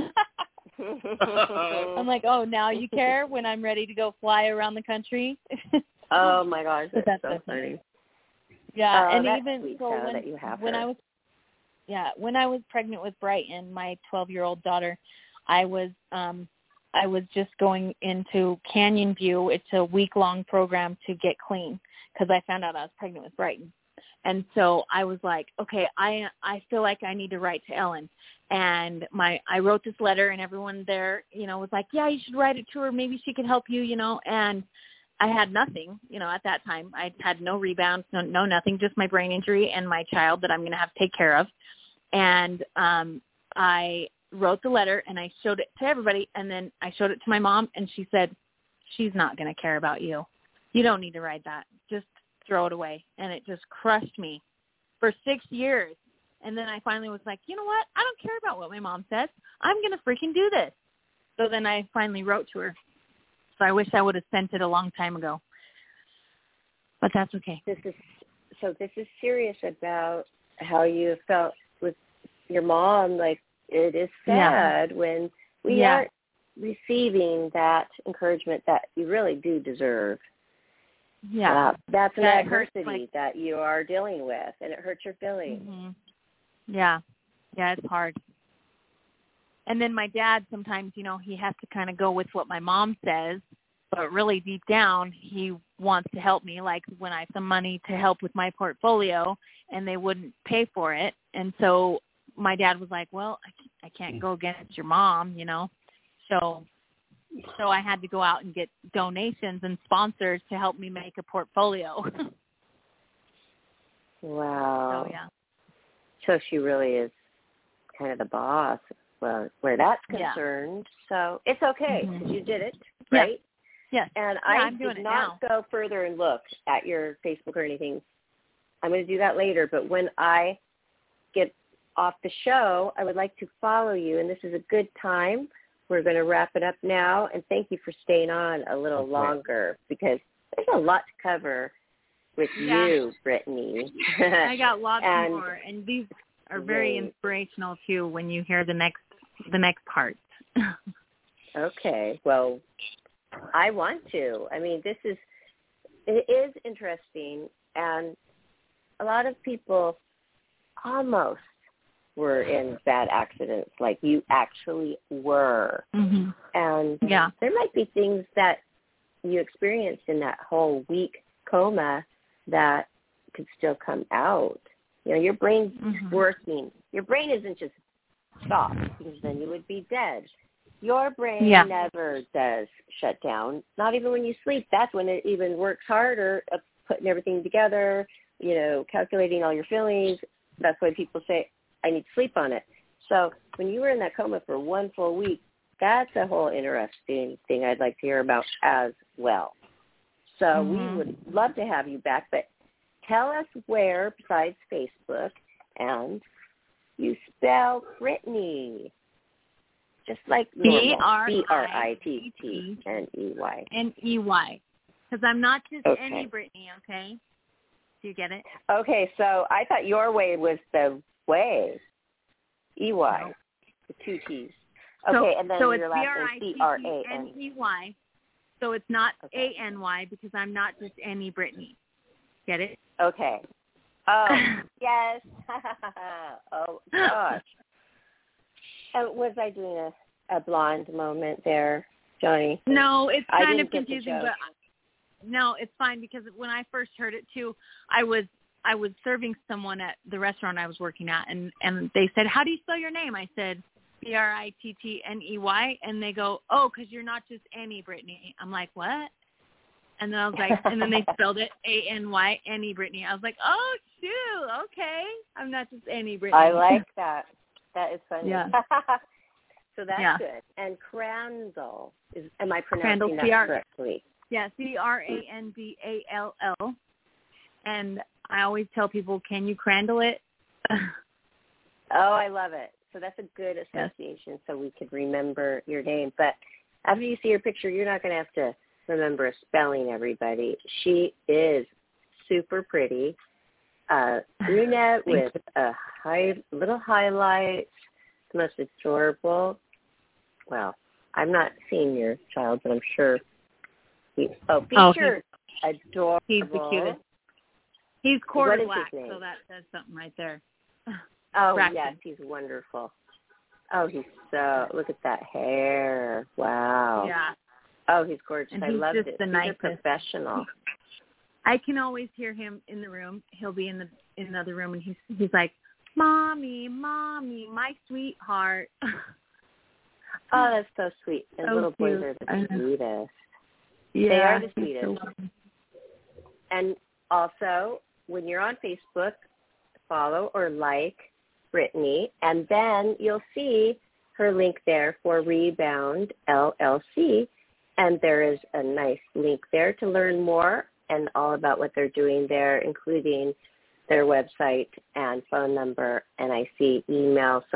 I'm like, oh, now you care when I'm ready to go fly around the country? Oh my gosh, that's, That's so so funny. Yeah, Oh, and that's even sweet, so though, when that you have when her. I was yeah when I was pregnant with Brighton, my twelve-year-old daughter, I was um I was just going into Canyon View. It's a week-long program to get clean because I found out I was pregnant with Brighton, and so I was like, okay, I I feel like I need to write to Ellen, and my I wrote this letter, and everyone there, you know, was like, yeah, you should write it to her. Maybe she could help you, you know, and I had nothing, you know, at that time. I had no rebounds, no, no nothing, just my brain injury and my child that I'm going to have to take care of. And um, I wrote the letter and I showed it to everybody. And then I showed it to my mom and she said, she's not going to care about you. You don't need to write that. Just throw it away. And it just crushed me for six years. And then I finally was like, you know what? I don't care about what my mom says. I'm going to freaking do this. So then I finally wrote to her. So I wish I would have sent it a long time ago. But that's okay. This is so this is serious about how you felt with your mom. Like, it is sad yeah. when we yeah. aren't receiving that encouragement that you really do deserve. Yeah. Uh, that's an that adversity hurts, like, that you are dealing with, and it hurts your feelings. Mm-hmm. Yeah. Yeah, it's hard. And then my dad, sometimes, you know, he has to kind of go with what my mom says, but really deep down, he wants to help me. Like when I have some money to help with my portfolio, and they wouldn't pay for it. And so my dad was like, well, I can't go against your mom, you know. So so I had to go out and get donations and sponsors to help me make a portfolio. Wow. So, yeah. So she really is kind of the boss, well, where that's concerned. Yeah. So it's okay because mm-hmm. you did it, right? Yes. Yeah. And yeah, I I'm doing did it not now. go further and look at your Facebook or anything. I'm going to do that later. But when I get off the show, I would like to follow you, and this is a good time. We're going to wrap it up now, and thank you for staying on a little okay. longer because there's a lot to cover with yeah. you, Brittany. I got lots and, more, and these are very right. inspirational too when you hear the next the next part. Okay, well, I want to. I mean, this is it is interesting, and a lot of people almost were in bad accidents, like you actually were. Mm-hmm. And yeah. there might be things that you experienced in that whole week coma that could still come out. You know, your brain's mm-hmm. working. Your brain isn't just stopped because then you would be dead. Your brain yeah. never does shut down, not even when you sleep. That's when it even works harder at putting everything together, you know, calculating all your feelings. That's why people say, I need to sleep on it. So when you were in that coma for one full week, that's a whole interesting thing I'd like to hear about as well. So mm-hmm. we would love to have you back, but tell us where, besides Facebook, and you spell Brittany, just like normal, B R I T T N E Y. N E Y, because I'm not just okay. any Brittany, okay? Do you get it? Okay, so I thought your way was the way, E Y, no. the two T's. Okay, so, and then so your last name, B R A N E Y. So it's not okay. A N Y because I'm not just any Brittany. Get it? Okay. Oh, yes. Oh, gosh. Uh, was I doing a, a blonde moment there, Johnny? No, it's kind of get confusing, but no, it's fine because when I first heard it too, I was I was serving someone at the restaurant I was working at, and, and they said, how do you spell your name? I said, B R I T T N E Y, and they go, oh, because you're not just any Brittany. I'm like, what? And then I was like, and then they spelled it A N Y, any Brittany. I was like, oh, shoot, okay. I'm not just any Brittany. I like that. That is funny. Yeah. So that's yeah. good. And Crandall, is, am I pronouncing Crandall, that C R- correctly? Yeah, C R A N D A L L. And I always tell people, can you crandall it? Oh, I love it. So that's a good association, yes. So we could remember your name. But after you see your picture, you're not going to have to remember a spelling, everybody. She is super pretty. Uh, brunette with a high, little highlights, the most adorable. Well, I'm not seeing your child, but I'm sure. He, oh, featured, oh, adorable. He's the cutest. He's quarter black, so that says something right there. Oh, Braxton. Yes, he's wonderful. Oh, he's so, look at that hair. Wow. Yeah. Oh, he's gorgeous. And I he's loved just it. The he's nicest. a professional. I can always hear him in the room. He'll be in the in another room, and he's he's like, "Mommy, mommy, my sweetheart." Oh, that's so sweet. And so little boys cute. are the sweetest. Yeah, they are the sweetest. So and also, when you're on Facebook, follow or like Brittany, and then you'll see her link there for Rebound L L C, and there is a nice link there to learn more and all about what they're doing there, including their website and phone number, and I see email. So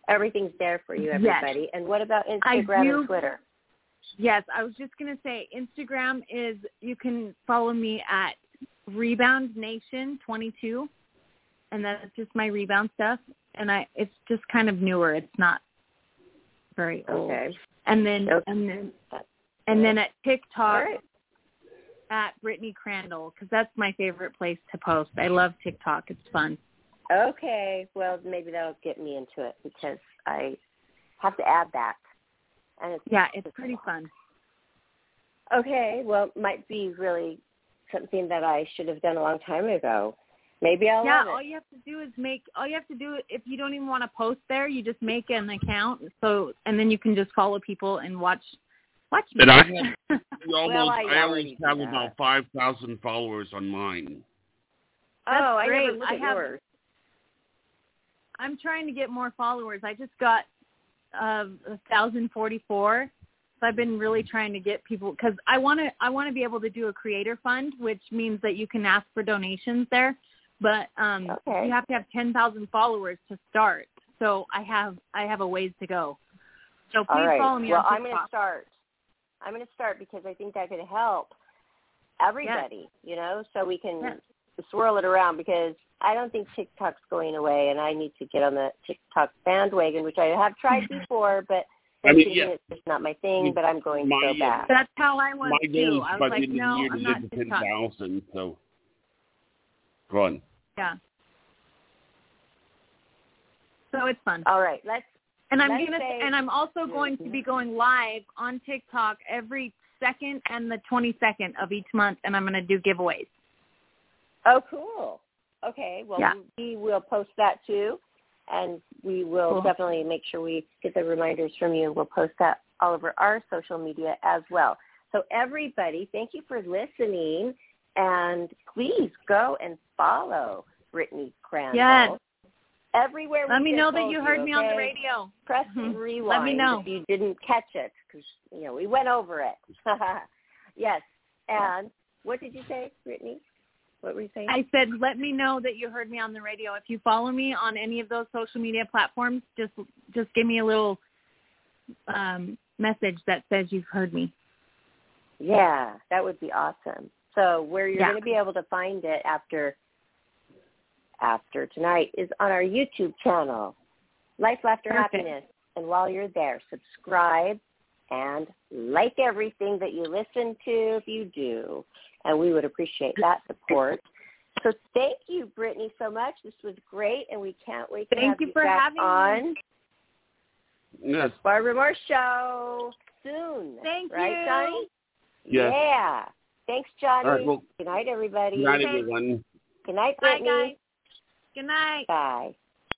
Everything's there for you, everybody. Yes. And what about I Instagram do, and Twitter? Yes, I was just going to say Instagram is, you can follow me at Rebound Nation twenty-two, and that's just my rebound stuff. And I, it's just kind of newer. It's not very old. Okay. And then, okay. and then, and then at TikTok right. at Brittany Crandall, because that's my favorite place to post. I love TikTok. It's fun. Okay. Well, maybe that'll get me into it because I have to add that. And it's, yeah, it's pretty fun. Okay. Well, might be really something that I should have done a long time ago. Maybe I'll yeah, love it. all you have to do is make, all you have to do, if you don't even want to post there, you just make an account. So, and then you can just follow people and watch, watch me. And I have, almost, well, I, I always have that. about five thousand followers on mine. That's oh, I great. never look I at have, yours. I'm trying to get more followers. I just got uh, one thousand forty-four. So I've been really trying to get people, because I want to, I want to be able to do a creator fund, which means that you can ask for donations there. But um, okay. you have to have ten thousand followers to start. So I have I have a ways to go. So please right. follow me well, on TikTok. I'm going to start. I'm going to start because I think that could help everybody, yes. you know, so we can yes. swirl it around because I don't think TikTok's going away, and I need to get on the TikTok bandwagon, which I have tried before, but I mean, yeah. it's just not my thing, but I'm going my, to go back. That's how I was, my too. goal I is was by like, the end no, of the year I'm to not get to TikTok. ten thousand, so run. Yeah. So it's fun. All right, let's. And I'm let's gonna, say, and I'm also going to be going live on TikTok every second and the twenty-second of each month, and I'm going to do giveaways. Oh, cool. Okay, well, yeah. we will post that too, and we will cool. definitely make sure we get the reminders from you. We'll post that all over our social media as well. So everybody, thank you for listening, and please go and follow Brittany Crandall. Yes. Everywhere Let we me know that you, you heard okay? me on the radio. Press mm-hmm. rewind Let me know if you didn't catch it, because you know we went over it. Yes. And what did you say, Brittany? What were you saying? I said, let me know that you heard me on the radio. If you follow me on any of those social media platforms, just just give me a little um, message that says you've heard me. Yeah, that would be awesome. So where you're yeah. going to be able to find it after after tonight is on our YouTube channel, Life, Laughter, Perfect. Happiness. And while you're there, subscribe and like everything that you listen to if you do. And we would appreciate that support. So thank you, Brittany, so much. This was great, and we can't wait to thank have you, you for back having on me. Yes. the Barbara Moore Show soon. Thank right, you. Johnny? Yes. Yeah. Thanks, Johnny. All right, well, good night, everybody. good night, okay. everyone. Good night, Bye, Brittany. guys. Good night. Bye.